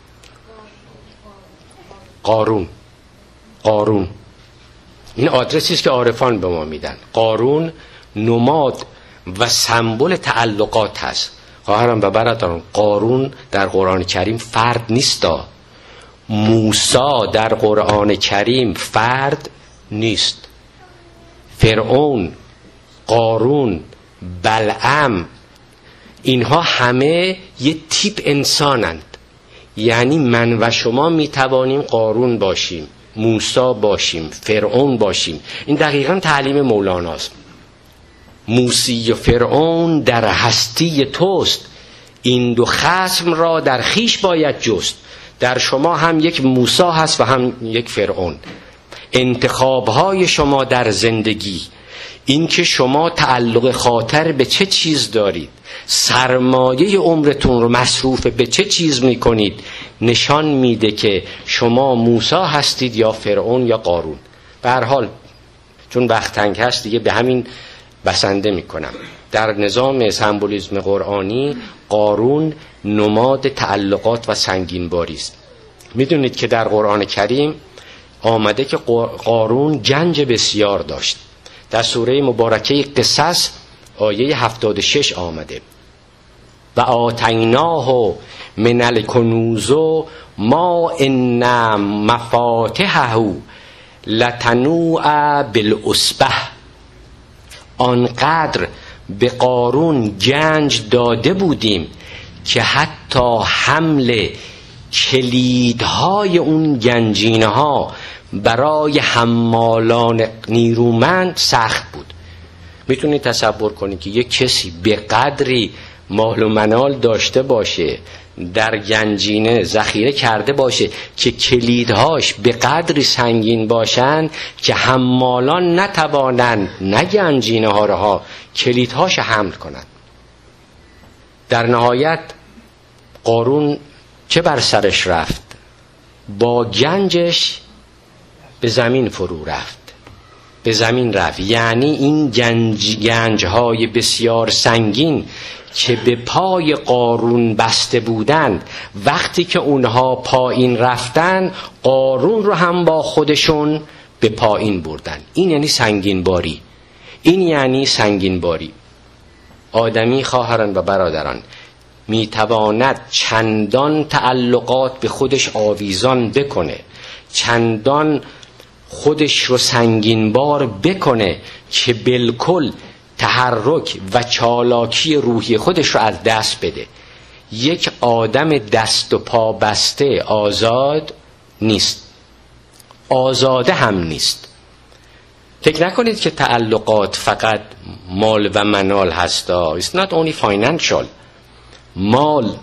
قارون. این آدرسی است که عارفان به ما میدن. قارون نماد و سمبل تعلقات هست. خواهرم و برادران، قارون در قرآن کریم فرد نیستا. موسی در قرآن کریم فرد نیست. فرعون، قارون، بلعم، اینها همه یه تیپ انسانند. یعنی من و شما میتوانیم قارون باشیم، موسی باشیم، فرعون باشیم. این دقیقاً تعلیم مولاناست. موسی و فرعون در هستی توست، این دو خصم را در خیش باید جست. در شما هم یک موسی هست و هم یک فرعون. انتخابهای شما در زندگی، این که شما تعلق خاطر به چه چیز دارید، سرمایه عمرتون رو مصروف به چه چیز میکنید، نشان میده که شما موسی هستید یا فرعون یا قارون. به هر حال چون وقت تنگ هست دیگه به همین بسنده میکنم. در نظام سمبولیسم قرآنی قارون نماد تعلقات و سنگینباری است. میدونید که در قرآن کریم آمده که قارون گنج بسیار داشت. در سوره مبارکه قصص آیه 76 آمده: و آتیناه من الکنوز ما ان مفاتحه لتنوء بالعصبه. آنقدر به قارون گنج داده بودیم که حتی حمل کلیدهای اون گنجینه ها برای حمالان نیرومند سخت بود. میتونید تصور کنید که یک کسی به قدری مال و منال داشته باشه، در گنجینه ذخیره کرده باشه که کلیدهاش به قدری سنگین باشن که حمالان نتوانند نه گنجینه ها را کلیدهاش حمل کنند. در نهایت قارون چه بر سرش رفت؟ با گنجش به زمین فرو رفت. به زمین رفت. یعنی این گنج‌های بسیار سنگین که به پای قارون بسته بودند، وقتی که اونها پایین رفتن، قارون رو هم با خودشون به پایین بردن. این یعنی سنگین باری. این یعنی سنگین باری. آدمی خواهران و برادران میتواند چندان تعلقات به خودش آویزان بکنه، چندان خودش رو سنگین بار بکنه که بالکل تحرک و چالاکی روحی خودش رو از دست بده. یک آدم دست و پا بسته آزاد نیست، آزاده هم نیست. فکر نکنید که تعلقات فقط مال و منال هستا. It's not only financial. مال،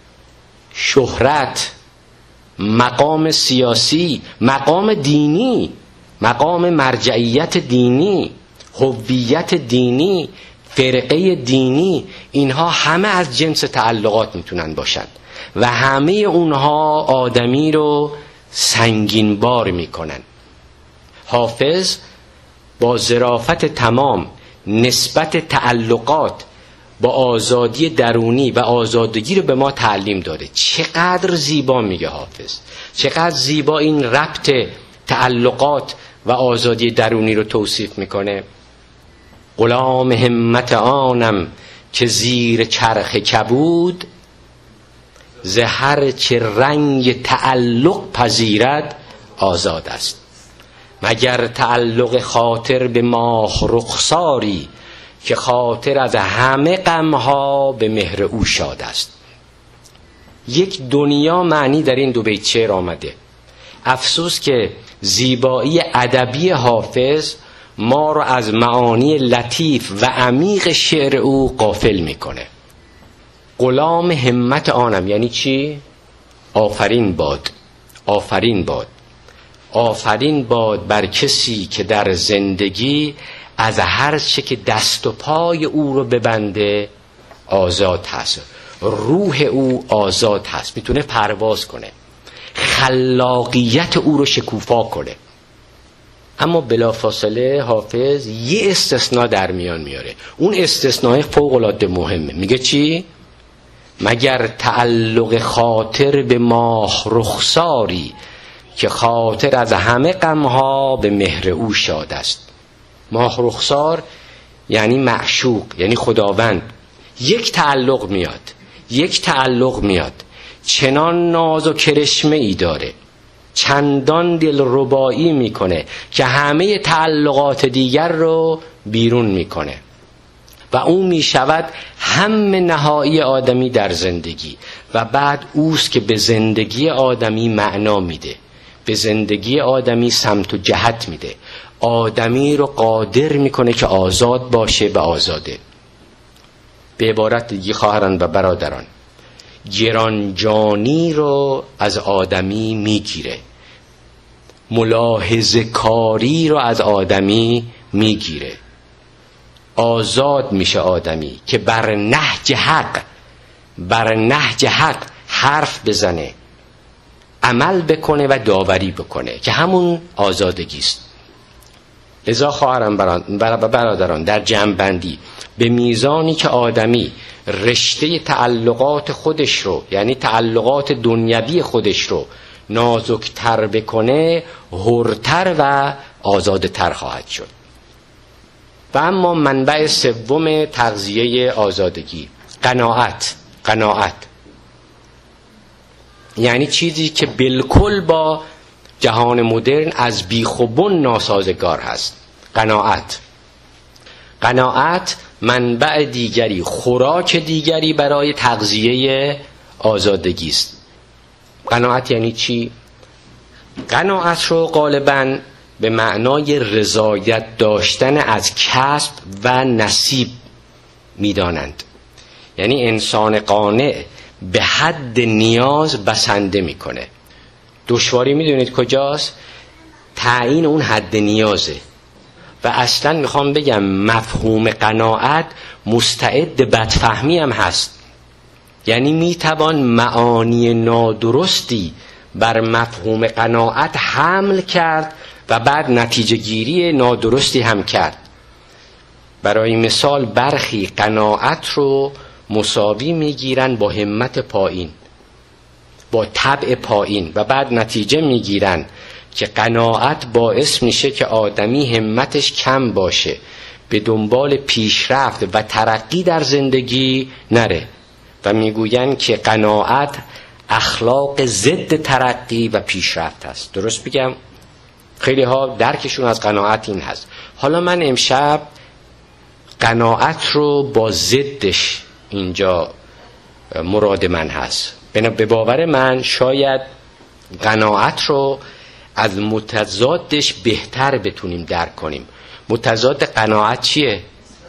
شهرت، مقام سیاسی، مقام دینی، مقام مرجعیت دینی، هویت دینی، فرقه دینی، اینها همه از جنس تعلقات میتونن باشند و همه اونها آدمی رو سنگین بار میکنن. حافظ با ظرافت تمام نسبت تعلقات با آزادی درونی و آزادگی رو به ما تعلیم داده. چقدر زیبا میگه حافظ، چقدر زیبا این ربط تعلقات و آزادی درونی رو توصیف میکنه. غلام همت آنم که زیر چرخ کبود، ز هر چه رنگ تعلق پذیرد آزاد است. مگر تعلق خاطر به ماه رخساری، که خاطر از همه غمها به مهر او شاد است. یک دنیا معنی در این دو بیت شعر آمده. افسوس که زیبایی ادبی حافظ ما رو از معانی لطیف و عمیق شعر او غافل میکنه. غلام همت آنم یعنی چی؟ آفرین باد، آفرین باد، آفرین باد بر کسی که در زندگی از هر چه که دست و پای او رو ببنده آزاد هست. روح او آزاد هست، میتونه پرواز کنه، خلاقیت او رو شکوفا کنه. اما بلافاصله حافظ یه استثناء در میان میاره. اون استثناء فوق العاده مهمه. میگه چی؟ مگر تعلق خاطر به ماه رخساری، که خاطر از همه غمها به مهر او شاد است. ماه رخسار یعنی معشوق، یعنی خداوند. یک تعلق میاد، یک تعلق میاد، چنان ناز و کرشمه ای داره، چندان دلربایی میکنه که همه تعلقات دیگر رو بیرون میکنه و اون میشود هم نهایی آدمی در زندگی. و بعد اوست که به زندگی آدمی معنا میده، به زندگی آدمی سمت و جهت میده، آدمی رو قادر میکنه که آزاد باشه و آزاده. به عبارت دیگه خواهران و برادران، گرانجانی رو از آدمی میگیره، ملاحظه کاری رو از آدمی میگیره. آزاد میشه آدمی که بر نهج حق، بر نهج حق حرف بزنه، عمل بکنه و داوری بکنه که همون آزادگیست. لذا خواهران برادران در جمع‌بندی به میزانی که آدمی رشته تعلقات خودش رو، یعنی تعلقات دنیوی خودش رو نازکتر بکنه، حرتر و آزادتر خواهد شد. و اما منبع سوم تغذیه آزادگی، قناعت. قناعت یعنی چیزی که بالکل با جهان مدرن از بیخ و بن ناسازگار هست. قناعت، قناعت منبع دیگری، خوراک دیگری برای تغذیه آزادگی است. قناعت یعنی چی؟ قناعت رو غالباً به معنای رضایت داشتن از کسب و نصیب میدانند. یعنی انسان قانع به حد نیاز بسنده میکنه. دشواری میدونید کجاست؟ تعیین اون حد نیازه. و اصلا میخوام بگم مفهوم قناعت مستعد بدفهمی هم هست. یعنی میتوان معانی نادرستی بر مفهوم قناعت حمل کرد و بعد نتیجه گیری نادرستی هم کرد. برای مثال برخی قناعت رو مساوی میگیرن با همت پایین، با طبع پایین، و بعد نتیجه میگیرن که قناعت باعث میشه که آدمی همتش کم باشه، به دنبال پیشرفت و ترقی در زندگی نره، و میگوین که قناعت اخلاق ضد ترقی و پیشرفت است. درست بگم؟ خیلی ها درکشون از قناعت این هست. حالا من امشب قناعت رو با ضدش اینجا مراد من هست. به باور من شاید قناعت رو از متضادش بهتر بتونیم درک کنیم. متضاد قناعت چیه؟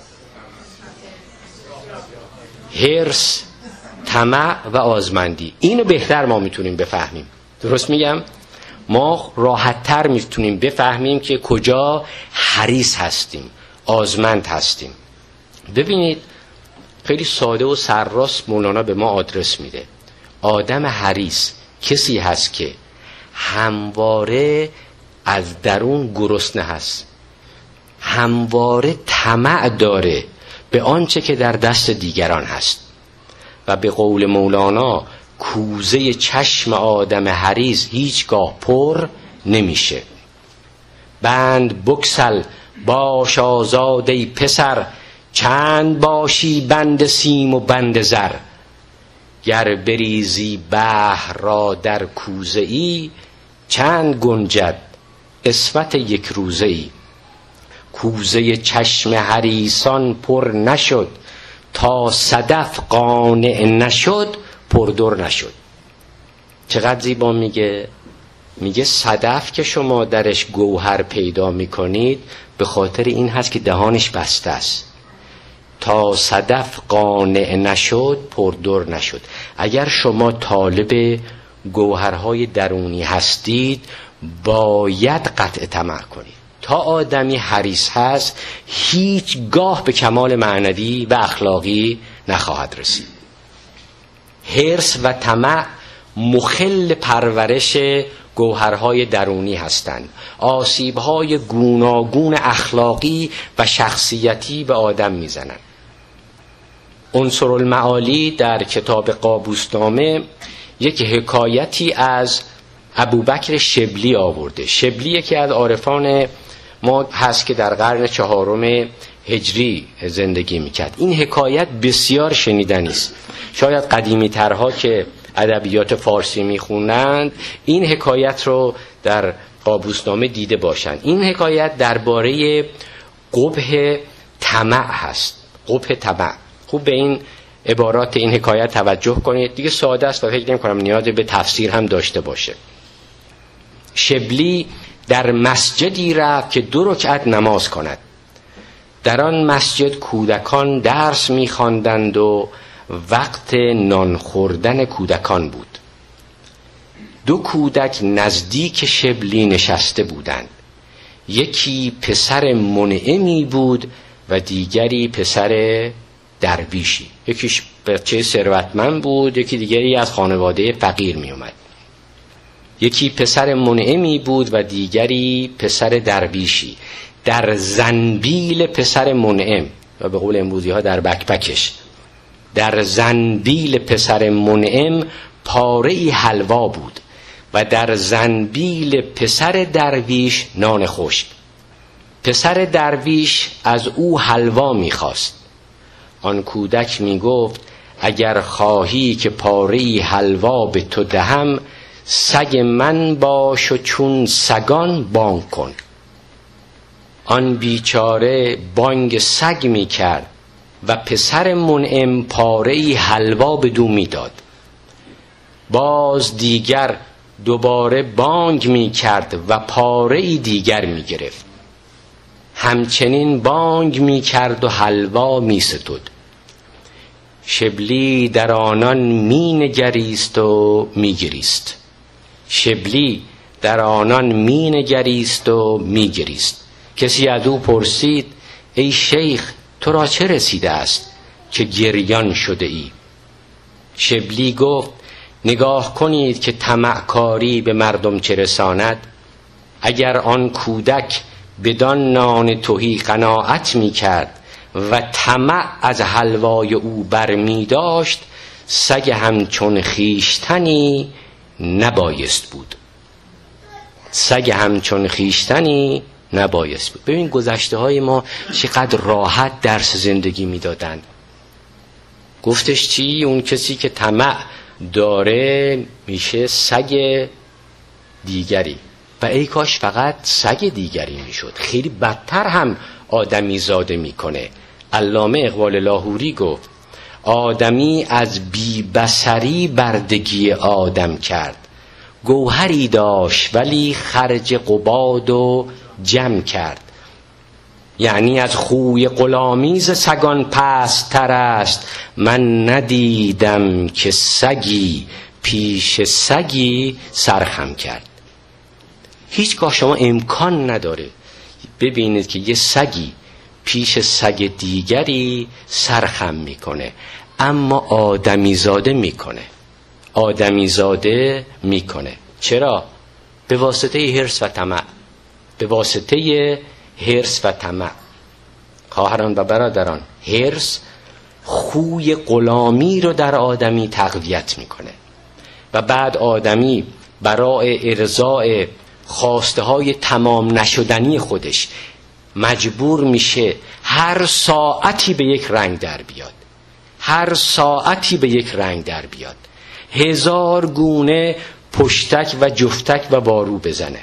حرص، طمع و آزمندی. اینو بهتر ما میتونیم بفهمیم. درست میگم؟ ما راحت‌تر میتونیم بفهمیم که کجا حریص هستیم، آزمند هستیم. ببینید خیلی ساده و سرراست مولانا به ما آدرس میده. آدم حریص کسی هست که همواره از درون گرسنه هست، همواره طمع داره به آنچه که در دست دیگران هست، و به قول مولانا کوزه چشم آدم حریص هیچگاه پر نمیشه. بند بکسل باش آزاده پسر، چند باشی بند سیم و بند زر. گر بریزی بحر را در کوزه ای، چند گنجد عصمت یک روزه ای. کوزه چشم حریصان پر نشد، تا صدف قانع نشد پردر نشد. چقدر زیبا میگه صدف که شما درش گوهر پیدا میکنید به خاطر این هست که دهانش بسته است. تا صدف قانع نشد پردر نشد. اگر شما طالب گوهرهای درونی هستید باید قطع طمع کنید. تا آدمی حریص هست هیچگاه به کمال معنوی و اخلاقی نخواهد رسید. حرص و طمع مخل پرورش گوهرهای درونی هستند. آسیب‌های گوناگون اخلاقی و شخصیتی به آدم میزنند. عنصرالمعالی در کتاب قابوسنامه یک حکایتی از ابوبکر شبلی آورده. شبلی یکی از عارفان ما هست که در قرن 4 هجری زندگی میکرد. این حکایت بسیار شنیدنی است. شاید قدیمی ترها که ادبیات فارسی میخونند این حکایت رو در قابوسنامه دیده باشند. این حکایت درباره قبح طمع هست. قبح طمع. خوب به این عبارات این حکایت توجه کنید. دیگه ساده است و فکر نمی‌کنم نیاز به تفسیر هم داشته باشه. شبلی در مسجدی رفت که 2 رکعت نماز کند. در آن مسجد کودکان درس می‌خواندند و وقت نان خوردن کودکان بود. 2 کودک نزدیک شبلی نشسته بودند. یکی پسر منعمی بود و دیگری پسر درویشی. یکیش بچه ثروتمند بود، یکی دیگری از خانواده فقیر می اومد. یکی پسر منعمی بود و دیگری پسر درویشی. در زنبیل پسر منعم، و به قول امروزی ها در بکبکش، در زنبیل پسر منعم پاره‌ای حلوا بود و در زنبیل پسر درویش نان خشک. پسر درویش از او حلوا می‌خواست. آن کودک می‌گفت اگر خواهی که پاره‌ای حلوا به تو دهم، سگ من باش و چون سگان بانگ کن. آن بیچاره بانگ سگ می‌کرد و پسر منعم پاره‌ای حلوا بدو می‌داد. باز دیگر دوباره بانگ می‌کرد و پاره‌ای دیگر می‌گرفت. همچنین بانگ می‌کرد و حلوا می‌ستد. شبلی در آنان می‌نگریست و می‌گریست. شبلی در آنان می‌نگریست و می‌گریست. کسی از او پرسید ای شیخ تو را چه رسیده است که گریان شده ای؟ شبلی گفت نگاه کنید که طمعکاری به مردم چه رساند. اگر آن کودک بدان نان تهی قناعت می کرد و طمع از حلوای او بر می داشت، سگ همچون خیشتنی نبایست بود. سگ همچون خیشتنی نبایست بود. ببین گذشته های ما چقدر راحت درس زندگی می دادن. گفتش چی؟ اون کسی که طمع داره میشه سگ دیگری. و ای کاش فقط سگ دیگری میشد، خیلی بدتر هم آدمی زاده میکنه. علامه اقبال لاهوری گفت آدمی از بی بصری بردگی آدم کرد، گوهری داشت ولی خرج قباد و جم کرد. یعنی از خوی غلامیز سگان پست تر است، من ندیدم که سگی پیش سگی سرخم کرد. هیچگاه شما امکان نداره ببینید که یه سگی پیش سگ دیگری سرخم میکنه، اما آدمیزاده میکنه. آدمیزاده میکنه. چرا؟ به واسطه حرص و طمع. به واسطه حرص و طمع. خواهران و برادران، حرص خوی غلامی رو در آدمی تقویت میکنه و بعد آدمی برای ارضاء خواسته های تمام نشدنی خودش مجبور میشه هر ساعتی به یک رنگ در بیاد. هر ساعتی به یک رنگ در بیاد. 1000 گونه پشتک و جفتک و وارو بزنه.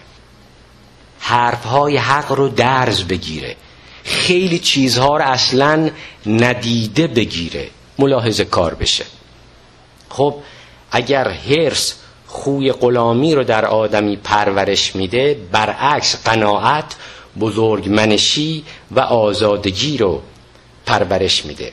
حرفهای حق رو درز بگیره. خیلی چیزها رو اصلا ندیده بگیره. ملاحظه کار بشه. خب اگر حرص خوی غلامی رو در آدمی پرورش میده، برعکس قناعت، بزرگمنشی و آزادگی رو پرورش میده.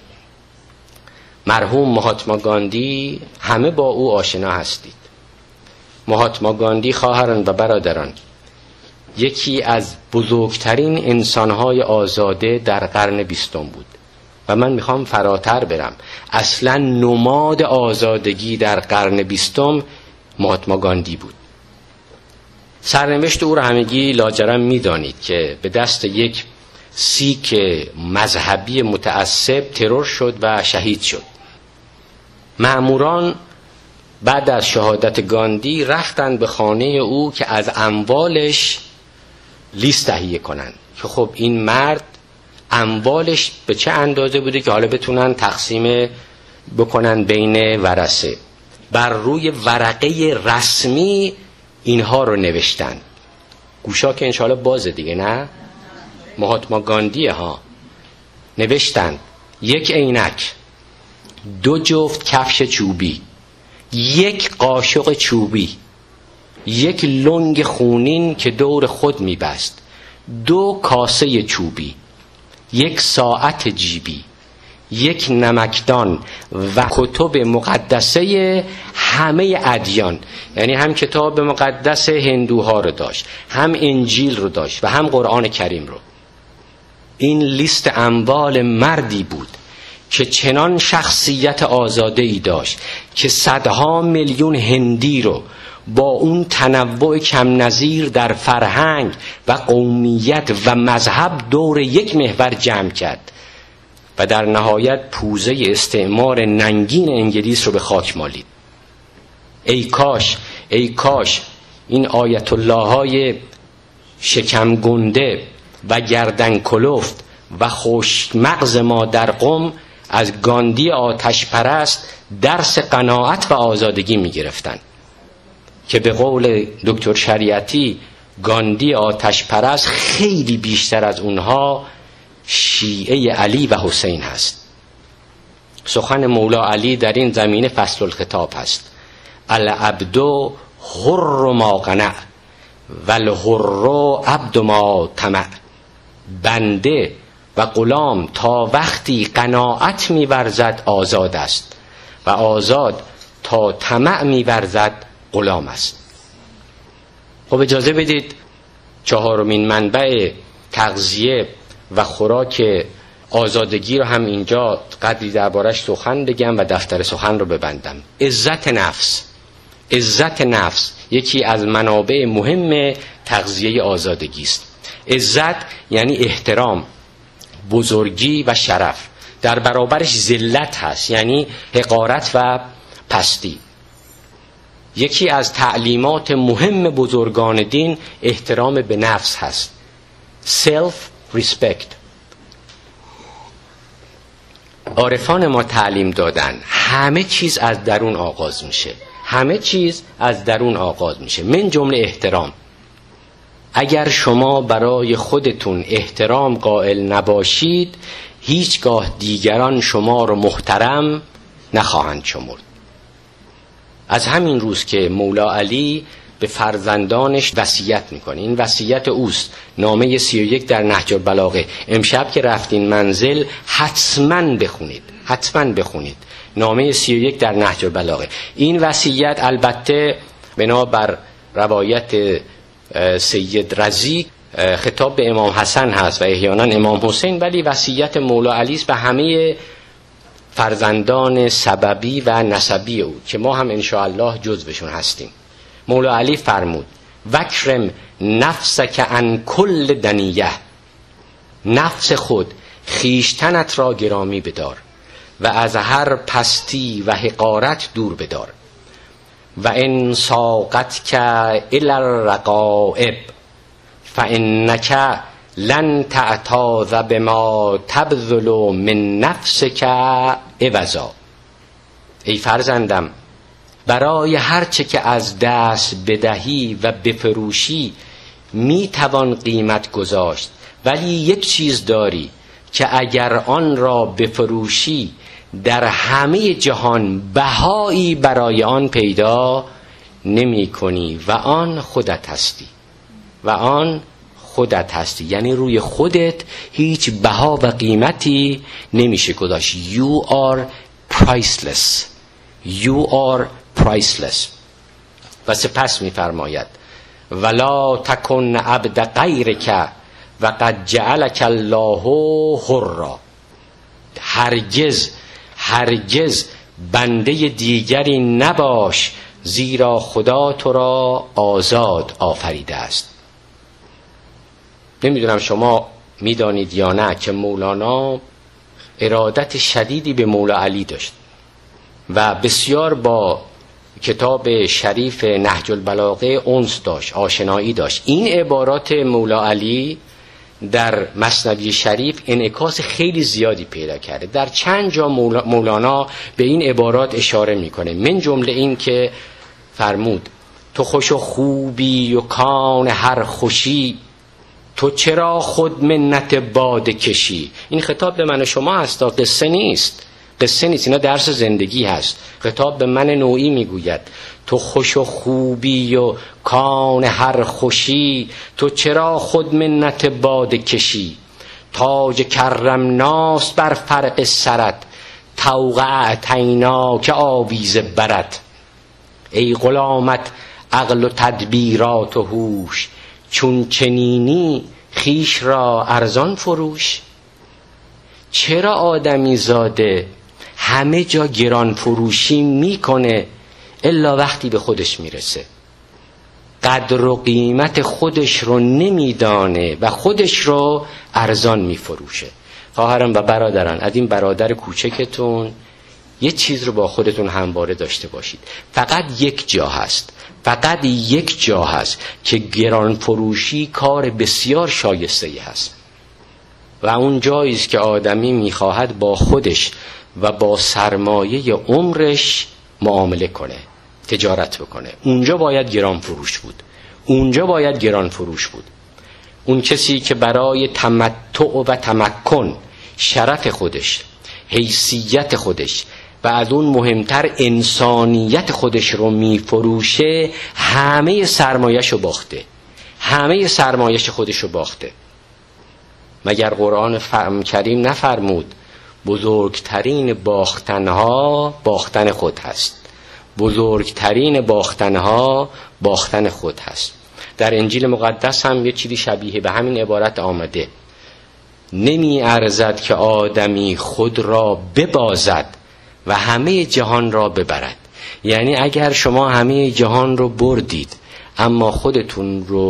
مرحوم مهاتما گاندی، همه با او آشنا هستید. مهاتما گاندی خواهران و برادران یکی از بزرگترین انسانهای آزاده در قرن 20 بود و من میخوام فراتر برم. اصلا نماد آزادگی در قرن 20 مهاتما گاندی بود. سرنوشت او را همگی لاجرم میدانید که به دست یک سیک مذهبی متعصب ترور شد و شهید شد. مأموران بعد از شهادت گاندی رفتن به خانه او که از اموالش لیست تهیه کنن که خب این مرد اموالش به چه اندازه بوده که حالا بتونن تقسیم بکنن بین ورثه. بر روی ورقه رسمی اینها رو نوشتن. گوشا که انشاءالله بازه دیگه، نه؟ مهاتما گاندی ها. نوشتن 1 عینک، 2 جفت کفش چوبی، 1 قاشق چوبی، 1 لنگ خونین که دور خود میبست، 2 کاسه چوبی، 1 ساعت جیبی، 1 نمکدان و کتب مقدسه همه ادیان. یعنی هم کتاب مقدس هندوها رو داشت، هم انجیل رو داشت و هم قرآن کریم رو. این لیست اموال مردی بود که چنان شخصیت آزاده‌ای داشت که صدها میلیون هندی رو با اون تنوع کم نظیر در فرهنگ و قومیت و مذهب دور یک محور جمع کرد و در نهایت پوزه استعمار ننگین انگلیس رو به خاک مالید. ای کاش این آیت الله های شکم گنده و گردن کلفت و خشک مغز ما در قم از گاندی آتش پرست درس قناعت و آزادگی می گرفتن که به قول دکتر شریعتی گاندی آتش پرست خیلی بیشتر از اونها شیعه علی و حسین هست. سخن مولا علی در این زمینه فصل الخطاب هست: العبد حر ما قنع والحر عبد ما طمع. بنده و غلام تا وقتی قناعت می‌ورزد آزاد است و آزاد تا طمع می‌ورزد غلام است. خب اجازه بدید 4مین منبع تغذیه و خوراک آزادگی رو هم اینجا قدری دربارش سخن بگم و دفتر سخن رو ببندم. عزت نفس. عزت نفس یکی از منابع مهم تغذیه آزادگی است. عزت یعنی احترام، بزرگی و شرف. در برابرش ذلت هست، یعنی حقارت و پستی. یکی از تعلیمات مهم بزرگان دین احترام به نفس هست. self respect. عارفان ما تعلیم دادن همه چیز از درون آغاز میشه. همه چیز از درون آغاز میشه، من جمله احترام. اگر شما برای خودتون احترام قائل نباشید، هیچگاه دیگران شما رو محترم نخواهند شمرد. از همین روز که مولا علی به فرزندانش وصیت میکنه، این وصیت اوست، نامه 31 در نهج البلاغه. امشب که رفتین منزل حتما بخونید، حتما بخونید نامه 31 در نهج البلاغه. این وصیت البته بنابر روایت سید رضی خطاب به امام حسن هست و احیانا امام حسین، ولی وصیت مولا علی است به همه فرزندان سببی و نسبی او که ما هم انشاءالله جزوشون هستیم. مولا علی فرمود وکرم نفسک عن کل دنیه، نفس خود خیشتنت را گرامی بدار و از هر پستی و حقارت دور بدار. و ان ساقتک الی الرقائب فانک لن تعتاذ بما تبذل من نفسک عوضا. ای فرزندم، برای هر چه که از دست بدهی و بفروشی می توان قیمت گذاشت، ولی یک چیز داری که اگر آن را بفروشی در همه جهان بهایی برای آن پیدا نمی کنی و آن خودت هستی. و آن خودت هستی، یعنی روی خودت هیچ بها و قیمتی نمیشه گذاشت. You are priceless. You are priceless. و سپس میفرماید ولا تکن عبد غیرک و قد جعلک الله حرا. هرگز بنده دیگری نباش، زیرا خدا تو را آزاد آفریده است. نمیدونم شما میدانید یا نه که مولانا ارادت شدیدی به مولا علی داشت و بسیار با کتاب شریف نهج البلاغه انس داشت، آشنایی داشت. این عبارات مولا علی در مثنوی شریف انعکاس خیلی زیادی پیدا کرده. در چند جا مولانا به این عبارات اشاره میکنه، من جمله این که فرمود تو خوش و خوبی و کان هر خوشی، تو چرا خود منت باد کشی. این خطاب به من و شما هست، قصه نیست. اینا درس زندگی هست. خطاب به من نوعی میگوید تو خوش و خوبی و کان هر خوشی، تو چرا خود منت باد کشی. تاج کرم ناس بر فرق سرت، توقع تینا که آویز برد. ای غلامت عقل و تدبیرات و هوش، چون چنینی خیش را ارزان فروش. چرا آدمی زاده همه جا گران فروشی میکنه الا وقتی به خودش میرسه؟ قدر و قیمت خودش رو نمیدانه و خودش رو ارزان میفروشه. خواهرم و برادران، از این برادر کوچکتون یه چیز رو با خودتون همواره داشته باشید. فقط یک جا هست که گران فروشی کار بسیار شایسته‌ای هست و اون جایی است که آدمی میخواهد با خودش و با سرمایه عمرش معامله کنه، تجارت بکنه. اونجا باید گران فروش بود. اون کسی که برای تمتع و تمکن شرف خودش، حیثیت خودش و از اون مهمتر انسانیت خودش رو میفروشه، همه سرمایه‌شو باخته، همه سرمایه‌ش خودش رو باخته. مگر قرآن کریم نفرمود بزرگترین باختنها باختن خود هست؟ بزرگترین باختنها باختن خود هست. در انجیل مقدس هم یه چیزی شبیه به همین عبارت آمده. نمی ارزد که آدمی خود را ببازد و همه جهان را ببرد. یعنی اگر شما همه جهان رو بردید اما خودتون رو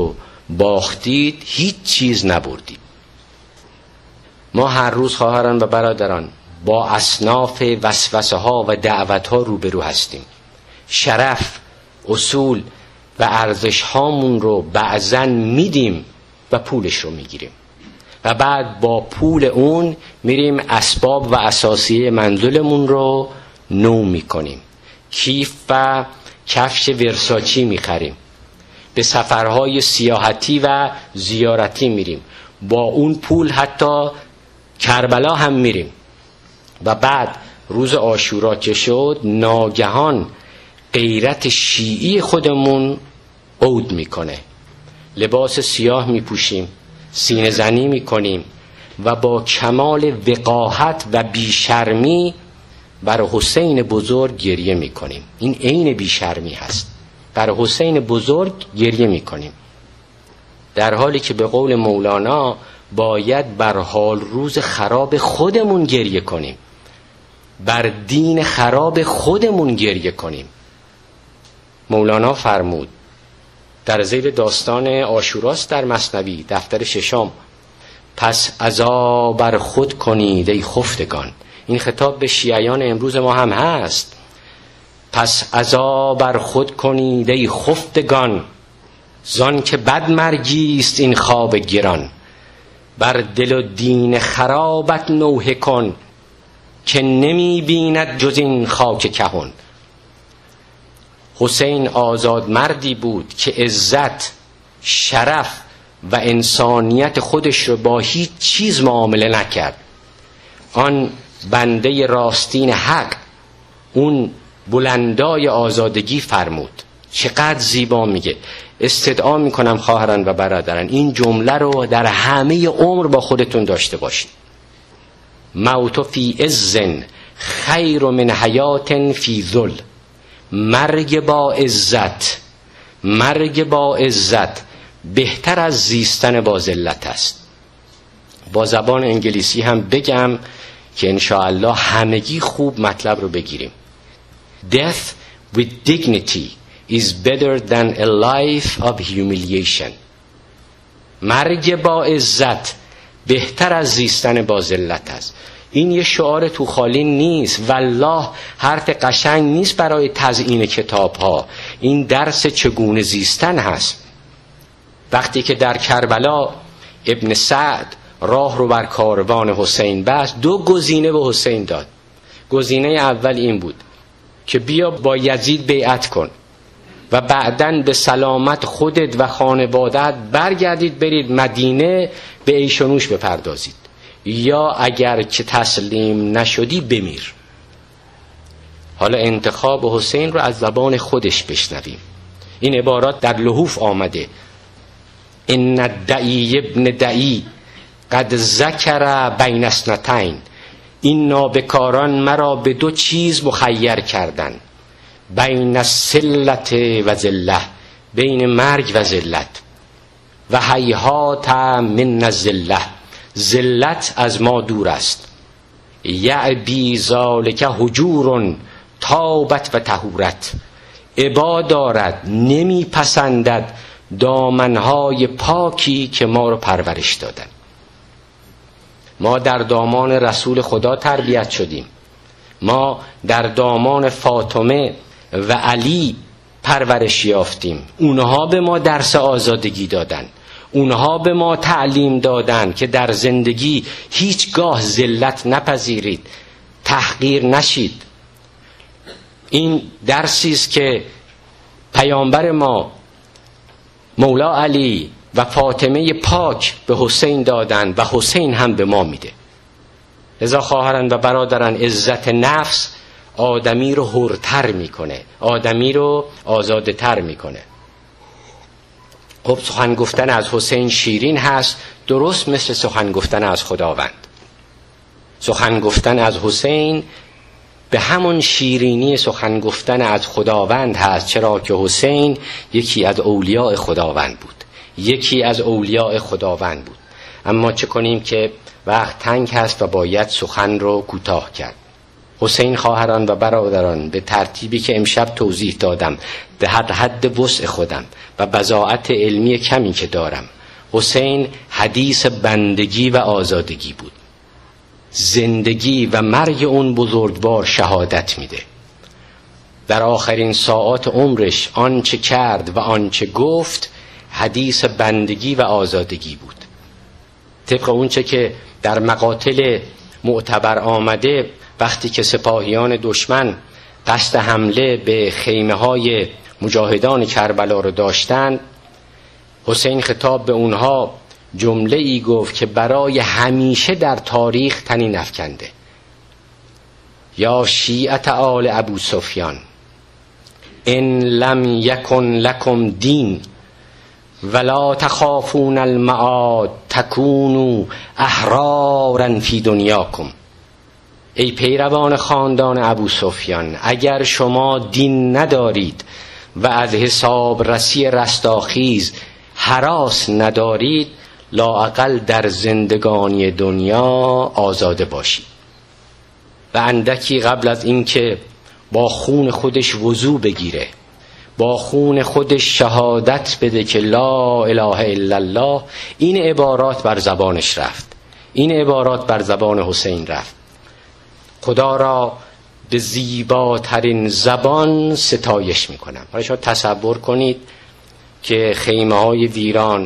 باختید هیچ چیز نبردید. ما هر روز خواهران و برادران با اصناف وسوسه ها و دعوت ها روبرو هستیم. شرف، اصول و ارزش هامون رو بعضن میدیم و پولش رو میگیریم و بعد با پول اون میریم اسباب و اساسیه منزلمون رو نو میکنیم. کیف و کفش ورساچی میخریم. به سفرهای سیاحتی و زیارتی میریم. با اون پول حتی کربلا هم میریم. و بعد روز عاشورا که شد ناگهان غیرت شیعی خودمون عود میکنه. لباس سیاه میپوشیم، سینه زنی میکنیم و با کمال وقاحت و بیشرمی بر حسین بزرگ گریه میکنیم. این عین بیشرمی هست. بر حسین بزرگ گریه میکنیم، در حالی که به قول مولانا باید بر حال روز خراب خودمون گریه کنیم، بر دین خراب خودمون گریه کنیم. مولانا فرمود در ذیل داستان عاشوراست در مثنوی دفتر 6: پس عزا بر خود کنید ای خفتگان. این خطاب به شیعیان امروز ما هم هست. پس عزا بر خود کنید ای خفتگان، زان که بد مرگیست این خواب گران. بر دل و دین خرابت نوحه کن، که نمی بیند جز این خاک کهن. حسین آزاد مردی بود که عزت، شرف و انسانیت خودش رو با هیچ چیز معامله نکرد. آن بنده راستین حق، اون بلندای آزادگی فرمود. چقدر زیبا میگه. استدعا میکنم خواهران و برادران این جمله رو در همه عمر با خودتون داشته باشید. موت فی عز خیر من حیات فی ذل. مرگ با عزت، مرگ با عزت بهتر از زیستن با ذلت است. با زبان انگلیسی هم بگم که انشاءالله همگی خوب مطلب رو بگیریم. Death with dignity is better than a life of humiliation. مرگ با عزت بهتر از زیستن با ذلت است. این یه شعار تو خالی نیست، والله حرف قشنگ نیست برای تزیین کتاب ها. این درس چگونه زیستن هست. وقتی که در کربلا ابن سعد راه رو بر کاروان حسین بست، 2 گزینه به حسین داد. گزینه اول این بود که بیا با یزید بیعت کن و بعداً به سلامت خودت و خانواده‌ات برگردید برید مدینه به عیش و نوش بپردازید، یا اگر که تسلیم نشدی بمیر. حالا انتخاب حسین رو از زبان خودش بشنویم. این عبارات در لحوف آمده: ان الدعی ابن دعی قد ذکر بین اثنتین. این نابکاران مرا به 2 چیز مخیر کردن: بین السلت و ذله، بین مرگ و ذلت، و هیهات من الذله، ذلت از ما دور است. یعبی ذالک هجور تابت و طهورت. ابا دارد، نمی پسندد دامنهای پاکی که ما رو پرورش دادن. ما در دامان رسول خدا تربیت شدیم. ما در دامان فاطمه و علی پرورش یافتیم. اونها به ما درس آزادگی دادن. اونها به ما تعلیم دادن که در زندگی هیچگاه ذلت نپذیرید، تحقیر نشید. این درسی است که پیامبر ما مولا علی و فاطمه پاک به حسین دادن و حسین هم به ما میده. لذا خواهران و برادران، عزت نفس آدمی رو حرتر میکنه، آدمی رو آزادتر میکنه. خب سخن گفتن از حسین شیرین هست، درست مثل سخن گفتن از خداوند. سخن گفتن از حسین به همون شیرینی سخن گفتن از خداوند هست، چرا که حسین یکی از اولیاء خداوند بود، یکی از اولیاء خداوند بود. اما چه کنیم که وقت تنگ هست و باید سخن رو کوتاه کرد. حسین خواهران و برادران، به ترتیبی که امشب توضیح دادم، به حد وسع خودم و بضاعت علمی کمی که دارم، حسین حدیث بندگی و آزادگی بود. زندگی و مرگ اون بزرگوار شهادت میده. در آخرین ساعات عمرش آنچه کرد و آنچه گفت حدیث بندگی و آزادگی بود. طبق اونچه که در مقاتل معتبر آمده، وقتی که سپاهیان دشمن قصد حمله به خیمه های مجاهدان کربلا رو داشتند، حسین خطاب به اونها جمله ای گفت که برای همیشه در تاریخ طنین افکنده: یا شیعت آل ابو سفیان، ان لم یکن لکم دین ولا تخافون المعاد تکونوا احرارا فی دنیاکم. ای پیروان خاندان ابو سفیان، اگر شما دین ندارید و از حساب رسی رستاخیز هراس ندارید، لااقل در زندگانی دنیا آزاده باشید. و اندکی قبل از اینکه با خون خودش وضو بگیره، با خون خودش شهادت بده که لا اله الا الله، این عبارات بر زبانش رفت، این عبارات بر زبان حسین رفت: خدا را به زیباترین زبان ستایش میکنم. حالا شما تصور کنید که خیمه های ویران،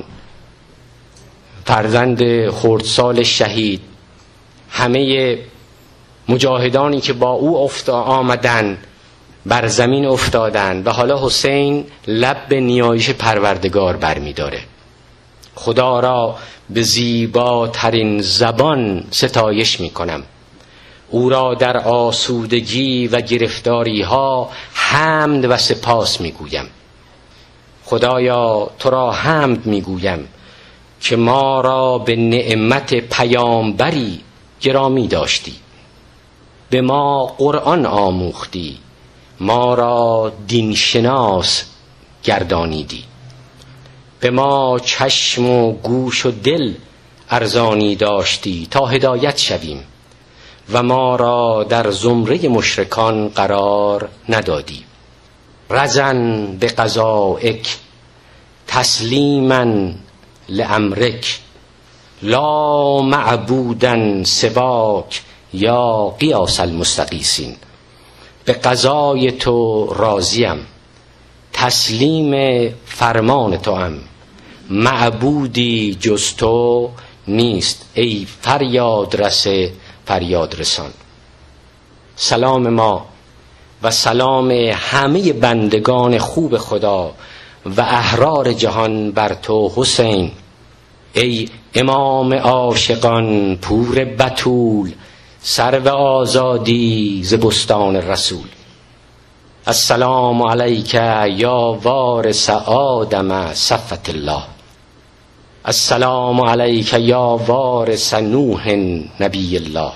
فرزند خردسال شهید، همه مجاهدانی که با او آمدن بر زمین افتادن و حالا حسین لب به نیایش پروردگار برمیداره: خدا را به زیباترین زبان ستایش میکنم، او را در آسودگی و گرفتاری ها حمد و سپاس میگویم. خدایا تو را حمد میگویم که ما را به نعمت پیامبری گرامی داشتی، به ما قرآن آموختی، ما را دین شناس گردانیدی، به ما چشم و گوش و دل ارزانی داشتی تا هدایت شویم و ما را در زمره مشرکان قرار ندادی. رزن به قضائک تسلیما لامرک، لا معبودا سواک یا قیاس المستقیسین. به قضای تو راضیم، تسلیم فرمان تو ام، معبودی جز تو نیست ای فریاد رس فریاد رسان. سلام ما و سلام همه بندگان خوب خدا و احرار جهان بر تو حسین، ای امام عاشقان پور بتول، سرو آزادی ز بستان رسول. السلام علیک یا وارث آدم صفوة الله، السلام علیک یا وارث نوح نبی الله،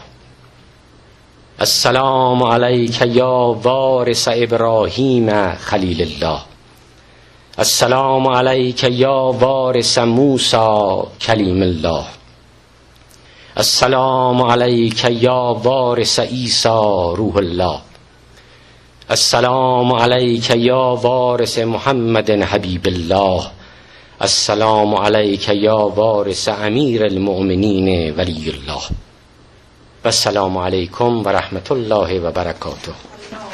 السلام علیک یا وارث ابراهیم خلیل الله، السلام علیک یا وارث موسی کلیم الله، السلام علیک یا وارث عیسی روح الله، السلام علیک یا وارث محمد حبیب الله، السلام علیک یا وارث امیر المؤمنین ولی الله. و السلام علیکم و رحمت الله و برکاته.